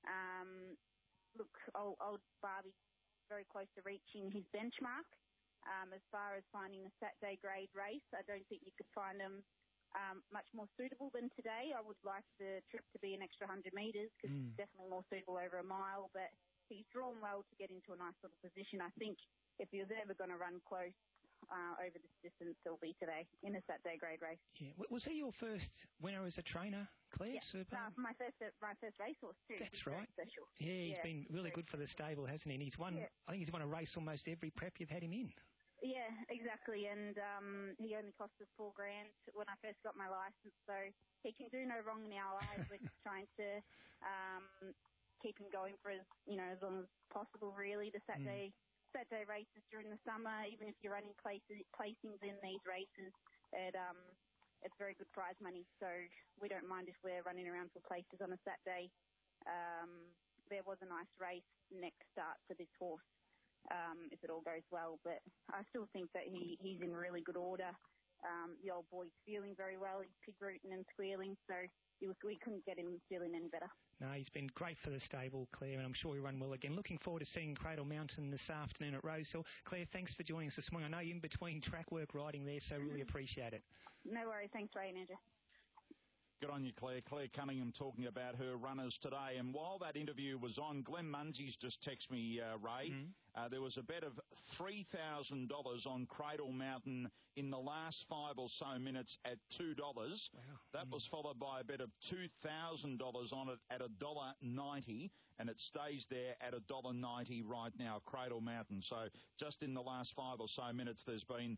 Old Barbie very close to reaching his benchmark. As far as finding a Saturday grade race, I don't think you could find him much more suitable than today. I would like the trip to be an extra 100 metres because it's definitely more suitable over a mile, but he's drawn well to get into a nice little position. I think if he was ever going to run close over this distance, it'll be today in a Saturday grade race. Yeah. Was he your first winner as a trainer, Claire? Yeah, my first racehorse too. That's right. Special. Yeah, he's been really good for the stable, hasn't he? And he's won. Yeah. I think he's won a race almost every prep you've had him in. Yeah, exactly. And he only cost us $4,000 when I first got my licence, so he can do no wrong in our eyes. We're just trying to keep him going for as long as possible, really. The Saturday races during the summer, even if you're running placings in these races, it's very good prize money. So we don't mind if we're running around for places on a Saturday. There was a nice race next start for this horse, if it all goes well. But I still think that he's in really good order. The old boy's feeling very well. He's pig rooting and squealing, so we couldn't get him feeling any better. No, he's been great for the stable, Claire, and I'm sure he'll run well again. Looking forward to seeing Cradle Mountain this afternoon at Rosehill. Claire, thanks for joining us this morning. I know you're in between track work riding there, so really appreciate it. No worries. Thanks, Ray and Andrew. Good on you, Claire. Claire Cunningham talking about her runners today. And while that interview was on, Glenn Munsey's just texted me, Ray, there was a bet of $3,000 on Cradle Mountain in the last 5 or so minutes at $2. Wow. That was followed by a bet of $2,000 on it at $1.90, and it stays there at $1.90 right now, Cradle Mountain. So just in the last 5 or so minutes, there's been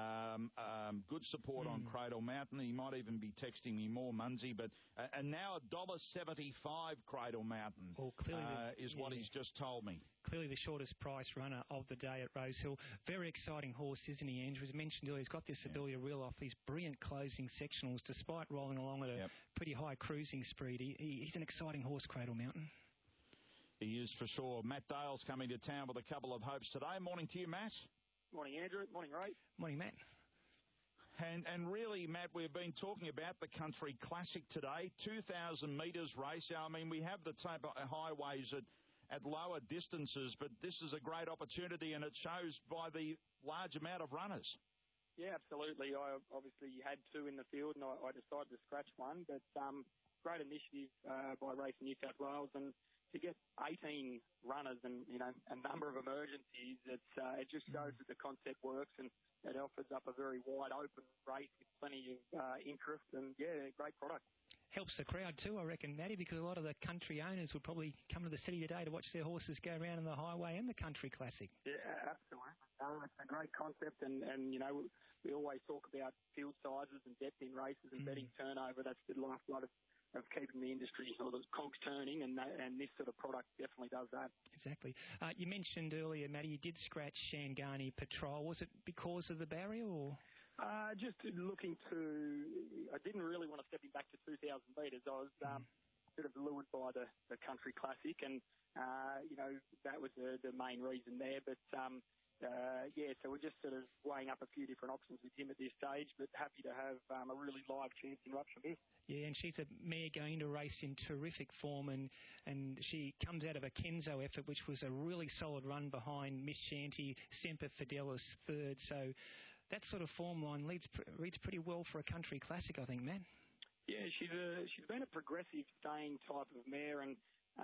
good support on Cradle Mountain. He might even be texting me more, Munsey, but and now $1.75 Cradle Mountain is what he's just told me. Clearly the shortest price runner of the day at Rosehill. Very exciting horse, isn't he, Andrew? As mentioned earlier, he's got this ability to reel off these brilliant closing sectionals despite rolling along at a pretty high cruising speed. He's an exciting horse, Cradle Mountain. He is for sure. Matt Dale's coming to town with a couple of hopes today. Morning to you, Matt. Morning, Andrew. Morning, Ray. Morning, Matt. And really, Matt, we've been talking about the Country Classic today, 2,000 metres race. I mean, we have the type of highways at lower distances, but this is a great opportunity, and it shows by the large amount of runners. Yeah, absolutely. I obviously had 2 in the field, and I decided to scratch one, but great initiative by Racing New South Wales, and to get 18 runners and, you know, a number of emergencies, it just shows that the concept works, and it offers up a very wide open race with plenty of interest, and, yeah, great product. Helps the crowd too, I reckon, Matty, because a lot of the country owners would probably come to the city today to watch their horses go around on the highway and the Country Classic. Yeah, absolutely. It's a great concept, and you know, we always talk about field sizes and depth in races and betting turnover. That's the lifeblood of keeping the industry or the cogs turning, and this sort of product definitely does that. Exactly. You mentioned earlier, Matty, you did scratch Shangani Patrol. Was it because of the barrier, or...? Just looking to... I didn't really want to step him back to 2,000 metres. I was sort of lured by the Country Classic, and, you know, that was the main reason there. But, yeah, so we're just sort of weighing up a few different options with him at this stage, but happy to have a really live chance in Rupture Miss. Yeah, and she's a mare going to race in terrific form, and she comes out of a Kenzo effort, which was a really solid run behind Miss Shanty, Semper Fidelis third. So that sort of form line reads pretty well for a Country Classic, I think, Matt. Yeah, she's been a progressive staying type of mare, and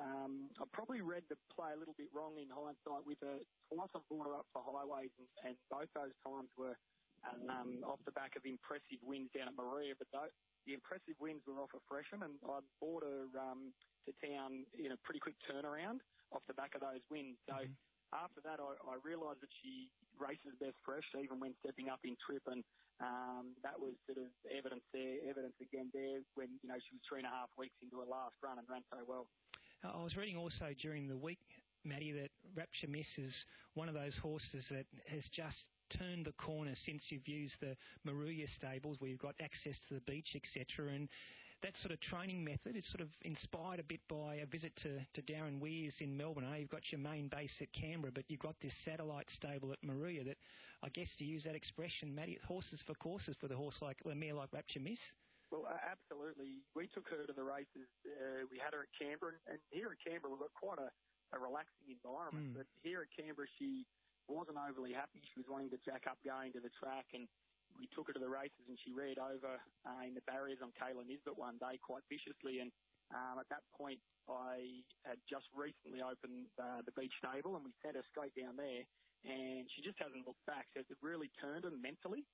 I probably read the play a little bit wrong in hindsight with her. Twice I've brought her up for highways, and both those times were off the back of impressive wins down at Maria, but the impressive wins were off of Fresham, and I brought her to town in a pretty quick turnaround off the back of those wins. So after that, I realised that she races best fresh, even when stepping up in trip, and that was sort of evidence again there when, you know, she was 3.5 weeks into her last run and ran so well. I was reading also during the week, Matty, that Rapture Miss is one of those horses that has just turned the corner since you've used the Maruya stables where you've got access to the beach, etc. And that sort of training method is sort of inspired a bit by a visit to Darren Weirs in Melbourne. You've got your main base at Canberra, but you've got this satellite stable at Maruya that, I guess, to use that expression, Matty, horses for courses with a horse like a mare like Rapture Miss. Well, absolutely. We took her to the races. We had her at Canberra, and here at Canberra we've got quite a relaxing environment. But here at Canberra she wasn't overly happy. She was wanting to jack up going to the track, and we took her to the races, and she reared over in the barriers on Kayla Nisbet one day quite viciously. And at that point, I had just recently opened the beach stable, and we sent her straight down there, and she just hasn't looked back. So it really turned her mentally.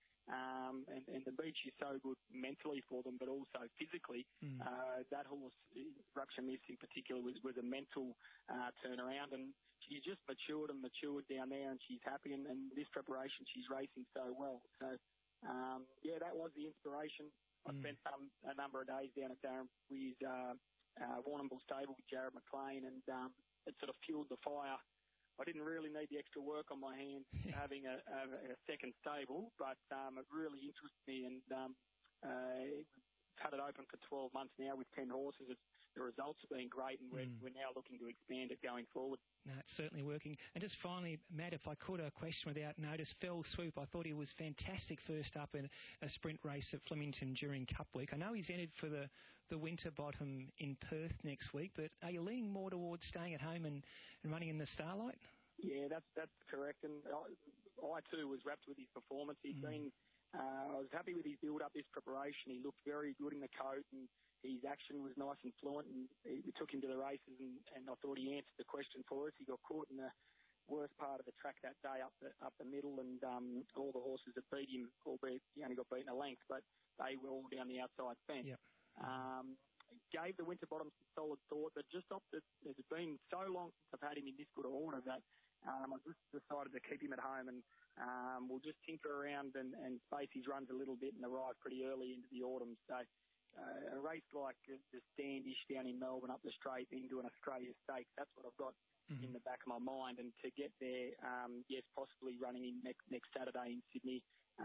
And the beach is so good mentally for them, but also physically. That horse, Rupture Miss in particular, was a mental turnaround, and she just matured down there, and she's happy, and this preparation she's racing so well. So, yeah, that was the inspiration. I spent a number of days down at Darren Weirs' Warrnambool stable with Jared McLean, and it sort of fueled the fire. I didn't really need the extra work on my hands having a second stable, but it really interested me, and had it open for 12 months now with 10 horses. The results have been great, and we're now looking to expand it going forward. No, it's certainly working. And just finally, Matt, if I could, a question without notice. Fell Swoop, I thought he was fantastic first up in a sprint race at Flemington during Cup Week. I know he's entered for the Winterbottom in Perth next week, but are you leaning more towards staying at home and running in the Starlight? Yeah, that's correct. And I too was wrapped with his performance. He's been... I was happy with his build-up, this preparation. He looked very good in the coat, and his action was nice and fluent, and we took him to the races, and I thought he answered the question for us. He got caught in the worst part of the track that day up the middle, and all the horses that beat him, albeit he only got beaten a length, but they were all down the outside fence. Yep. Gave the Winterbottom some solid thought, but just opted, it's been so long since I've had him in this good order that I just decided to keep him at home, and we'll just tinker around and space his runs a little bit and arrive pretty early into the autumn. So a race like the Standish down in Melbourne up the straight into an Australia Stakes, that's what I've got in the back of my mind. And to get there, yes, possibly running in next Saturday in Sydney,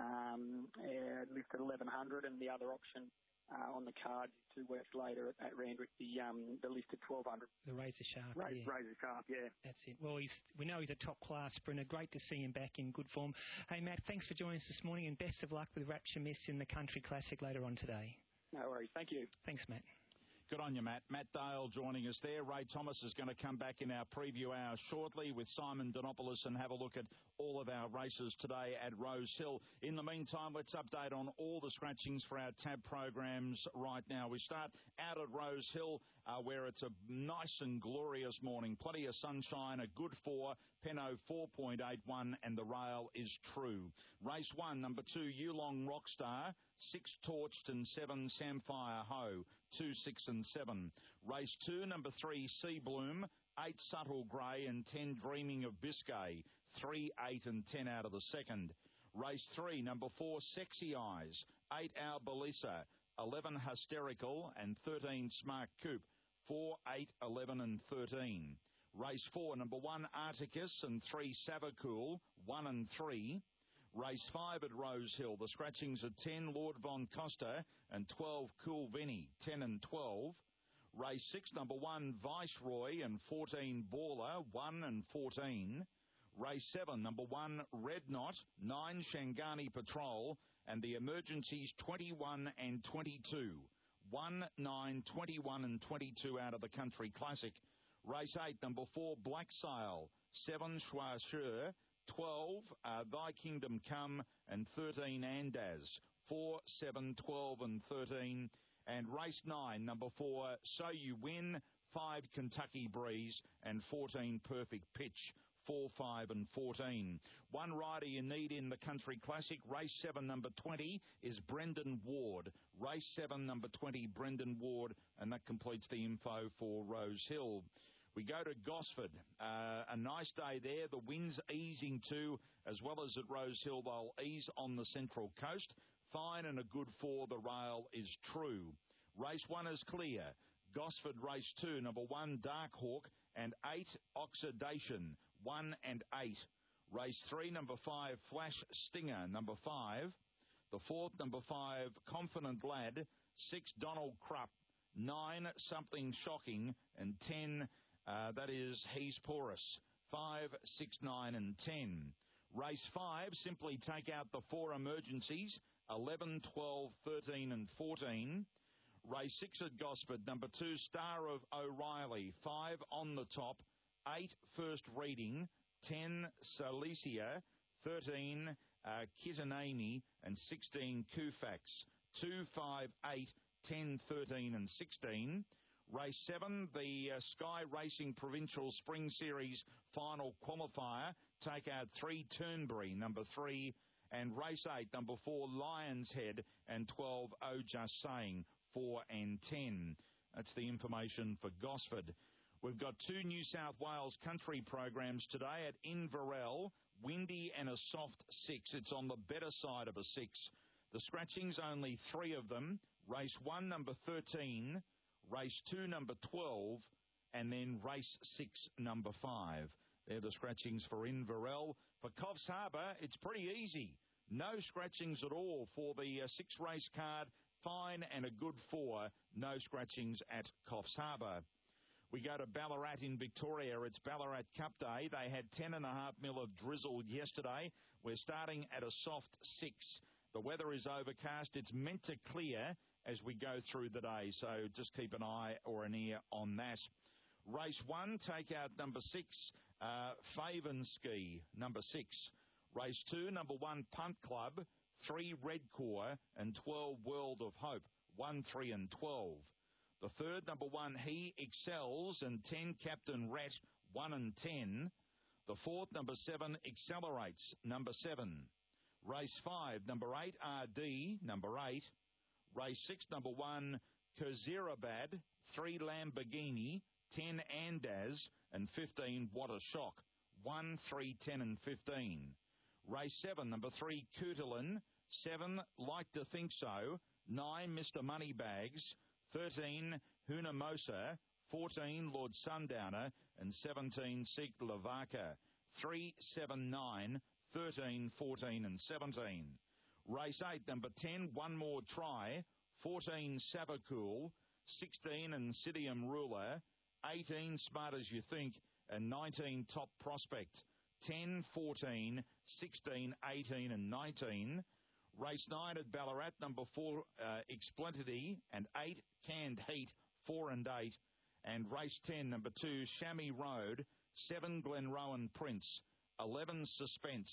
listed 1100, and the other option on the card 2 weeks later at Randwick, the listed 1200. The Razor Sharp. Razor Sharp, yeah. That's it. Well, we know he's a top-class sprinter. Great to see him back in good form. Hey, Matt, thanks for joining us this morning, and best of luck with Rapture Miss in the Country Classic later on today. No worries. Thank you. Thanks, Matt. Good on you, Matt. Matt Dale joining us there. Ray Thomas is going to come back in our preview hour shortly with Simon Donopoulos and have a look at all of our races today at Rose Hill. In the meantime, let's update on all the scratchings for our TAB programs right now. We start out at Rose Hill, where it's a nice and glorious morning. Plenty of sunshine, a good 4, Penno 4.81, and the rail is true. Race 1, number 2, Yulong Rockstar, 6 Torched and 7 Samphire Ho, 2, 6 and 7. Race 2, number 3, Sea Bloom, 8 Subtle Grey and 10 Dreaming of Biscay, 3, 8 and 10 out of the second. Race 3, number 4, Sexy Eyes, 8 Our Belisa, 11 Hysterical and 13 Smart Coupe, 4, 8, 11 and 13. Race 4, number 1 Articus and 3 Savacool, 1 and 3. Race 5 at Rose Hill, the scratchings are 10 Lord Von Costa and 12 Cool Vinny, 10 and 12. Race 6, number 1 Viceroy and 14 Baller, 1 and 14. Race 7, number 1 Red Knot, 9 Shangani Patrol, and the emergencies 21 and 22. 1, 9, 21 and 22 out of the Country Classic. Race 8, number 4 Black Sail, 7 Schwarzschild, 12, Thy Kingdom Come, and 13 Andaz, 4, 7, 12 and 13. And race 9, number 4, So You Win, 5 Kentucky Breeze, and 14 Perfect Pitch, 4, 5 and 14. One rider you need in the Country Classic. Race 7, number 20, is Brendan Ward. Race 7, number 20, Brendan Ward, and that completes the info for Rose Hill. We go to Gosford. A nice day there. The wind's easing too, as well as at Rose Hill. They'll ease on the Central Coast. Fine and a good 4. The rail is true. Race 1 is clear. Gosford race 2, number 1 Dark Hawk and 8 Oxidation, 1 and 8. Race 3, number 5 Flash Stinger, number 5. The 4th, number 5 Confident Lad, 6 Donald Krupp, 9 Something Shocking, and 10 that is He's Porous, 5, 6, 9 and 10. Race 5, simply take out the 4 emergencies, 11, 12, 13 and 14. Race 6 at Gosford, number 2 Star of O'Reilly, 5 On the Top, 8 First Reading, 10 Cilicia, 13 Kitanami, and 16 Kufax, 2, 5, 8, 10, 13 and 16. Race 7, the Sky Racing Provincial Spring Series final qualifier. Take out 3 Turnberry, number 3, and race 8, number 4 Lion's Head, and 12 Oh Just Saying, 4 and 10. That's the information for Gosford. We've got 2 New South Wales country programs today at Inverell, windy and a soft 6. It's on the better side of a 6. The scratchings, only 3 of them. Race 1, number 13. Race 2, number 12, and then race 6, number 5. They're the scratchings for Inverell. For Coffs Harbour, it's pretty easy. No scratchings at all for the 6-race card fine and a good 4. No scratchings at Coffs Harbour. We go to Ballarat in Victoria. It's Ballarat Cup Day. They had 10.5 mil of drizzle yesterday. We're starting at a soft 6. The weather is overcast. It's meant to clear as we go through the day, so just keep an eye or an ear on that. Race 1, take out number 6, Favenski, number 6. Race 2, number 1, Punt Club, 3, Red Core, and 12, World of Hope, 1, 3, and 12. The third, number 1, He Excels, and 10, Captain Rat, 1 and 10. The fourth, number 7, Accelerates, number 7. Race 5, number 8, RD, number 8. Race 6, number 1, Kerzirabad, 3, Lamborghini, 10, Andaz, and 15, What a Shock, 1, 3, 10, and 15. Race 7, number 3, Kutelin, 7, Like to Think So, 9, Mr. Moneybags, 13, Hunamosa, 14, Lord Sundowner, and 17, Seek Lavaca, 3, 7, 9, 13, 14, and 17. Race 8, number 10, One More Try, 14, Sabacool, 16, Insidium Ruler, 18, Smart As You Think, and 19, Top Prospect, 10, 14, 16, 18, and 19. Race 9 at Ballarat, number 4, Explenity, and 8, Canned Heat, 4 and 8. And race 10, number 2, Chamois Road, 7, Glenrowan Prince, 11, Suspense,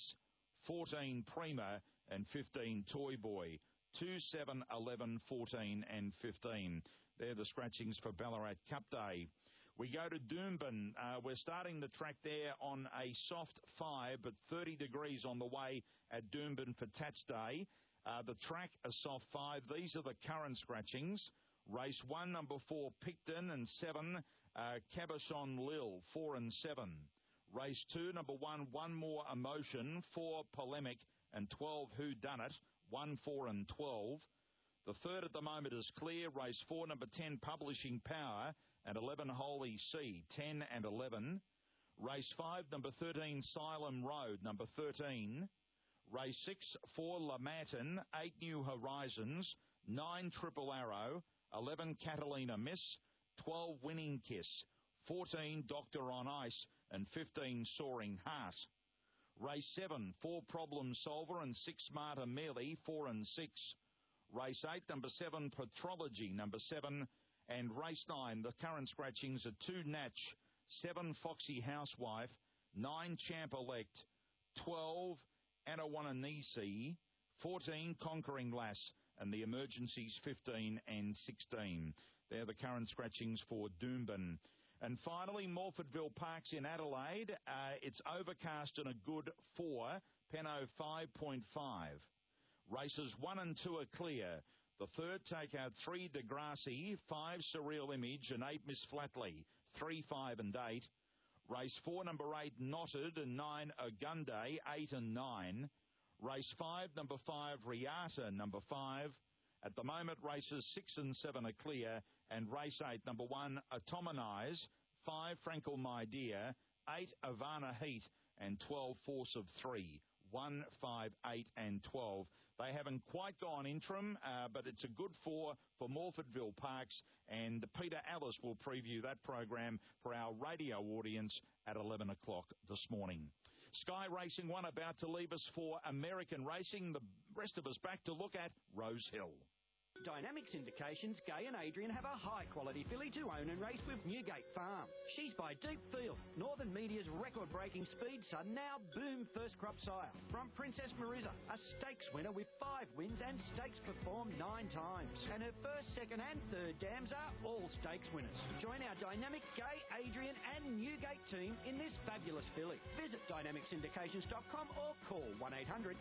14, Prima, and 15, Toy Boy. 2, 7, 11, 14, and 15. They're the scratchings for Ballarat Cup Day. We go to Doomben. We're starting the track there on a soft 5, but 30 degrees on the way at Doomben for Tats Day. The track, a soft 5. These are the current scratchings. Race 1, number 4, Picton, and 7, Cabochon Lille, 4 and 7. Race 2, number 1, One More Emotion, 4, Polemic, and 12, Who Done It, 1, 4, and 12. The third at the moment is clear. Race 4, number 10, Publishing Power, and 11, Holy See, 10 and 11. Race 5, number 13, Silem Road, number 13. Race 6, 4, Lamatin, 8, New Horizons, 9, Triple Arrow, 11, Catalina Miss, 12, Winning Kiss, 14, Doctor on Ice, and 15, Soaring Heart. Race 7, 4, Problem Solver, and 6, Smarter Merely, 4 and 6. Race 8, number 7, Patrology, number 7. And race 9, the current scratchings are 2, Natch, 7, Foxy Housewife, 9, Champ Elect, 12, Anawananisi, 14, Conquering Lass, and the emergencies 15 and 16. They're the current scratchings for Doomben. And finally, Morfordville Parks in Adelaide. It's overcast and a good 4, Penno 5.5. Races 1 and 2 are clear. The third take out 3, Degrassi, 5, Surreal Image, and 8, Miss Flatley, 3, 5, and 8. Race 4, number 8, Knotted, and 9, Ogunde, 8 and 9. Race 5, number 5, Riata, number 5. At the moment, races 6 and 7 are clear, and race 8, number 1, Atominize, 5, Frankel My Dear, 8, Ivana Heat, and 12, Force of 3. 1, 5, 8, and 12. They haven't quite gone interim, but it's a good 4 for Morfordville Parks, and Peter Ellis will preview that program for our radio audience at 11 o'clock this morning. Sky Racing 1 about to leave us for American Racing. The rest of us back to look at Rose Hill. Dynamics indications Gay and Adrian have a high-quality filly to own and race with Newgate Farm. She's by Deep Field, Northern Media's record-breaking speed son, now Boom First Crop Sire. From Princess Marissa, a stakes winner with 5 wins and stakes performed 9 times. And her first, second and third dams are all stakes winners. Join our dynamic Gay, Adrian and Newgate team in this fabulous filly. Visit dynamicsindications.com or call 1-800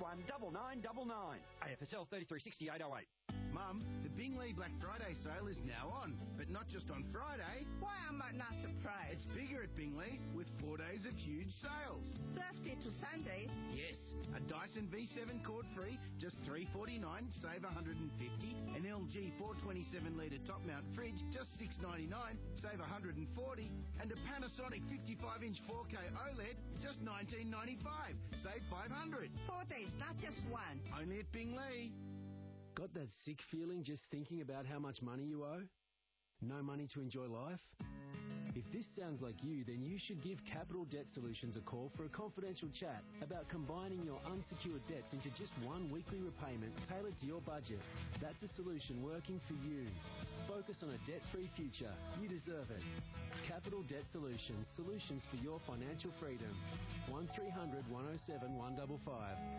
619999. AFSL 336808. Mum, the Bingley Black Friday sale is now on, but not just on Friday. Why am I not surprised? It's bigger at Bingley with 4 days of huge sales. Thursday to Sunday? Yes. A Dyson V7 cord-free, just $349, save $150. An LG 427-litre top-mount fridge, just $699, save $140. And a Panasonic 55-inch 4K OLED, just $19.95, save $500. 4 days, not just one. Only at Bingley. Got that sick feeling just thinking about how much money you owe? No money to enjoy life? If this sounds like you, then you should give Capital Debt Solutions a call for a confidential chat about combining your unsecured debts into just one weekly repayment tailored to your budget. That's a solution working for you. Focus on a debt-free future. You deserve it. Capital Debt Solutions. Solutions for your financial freedom. 1300 107 155.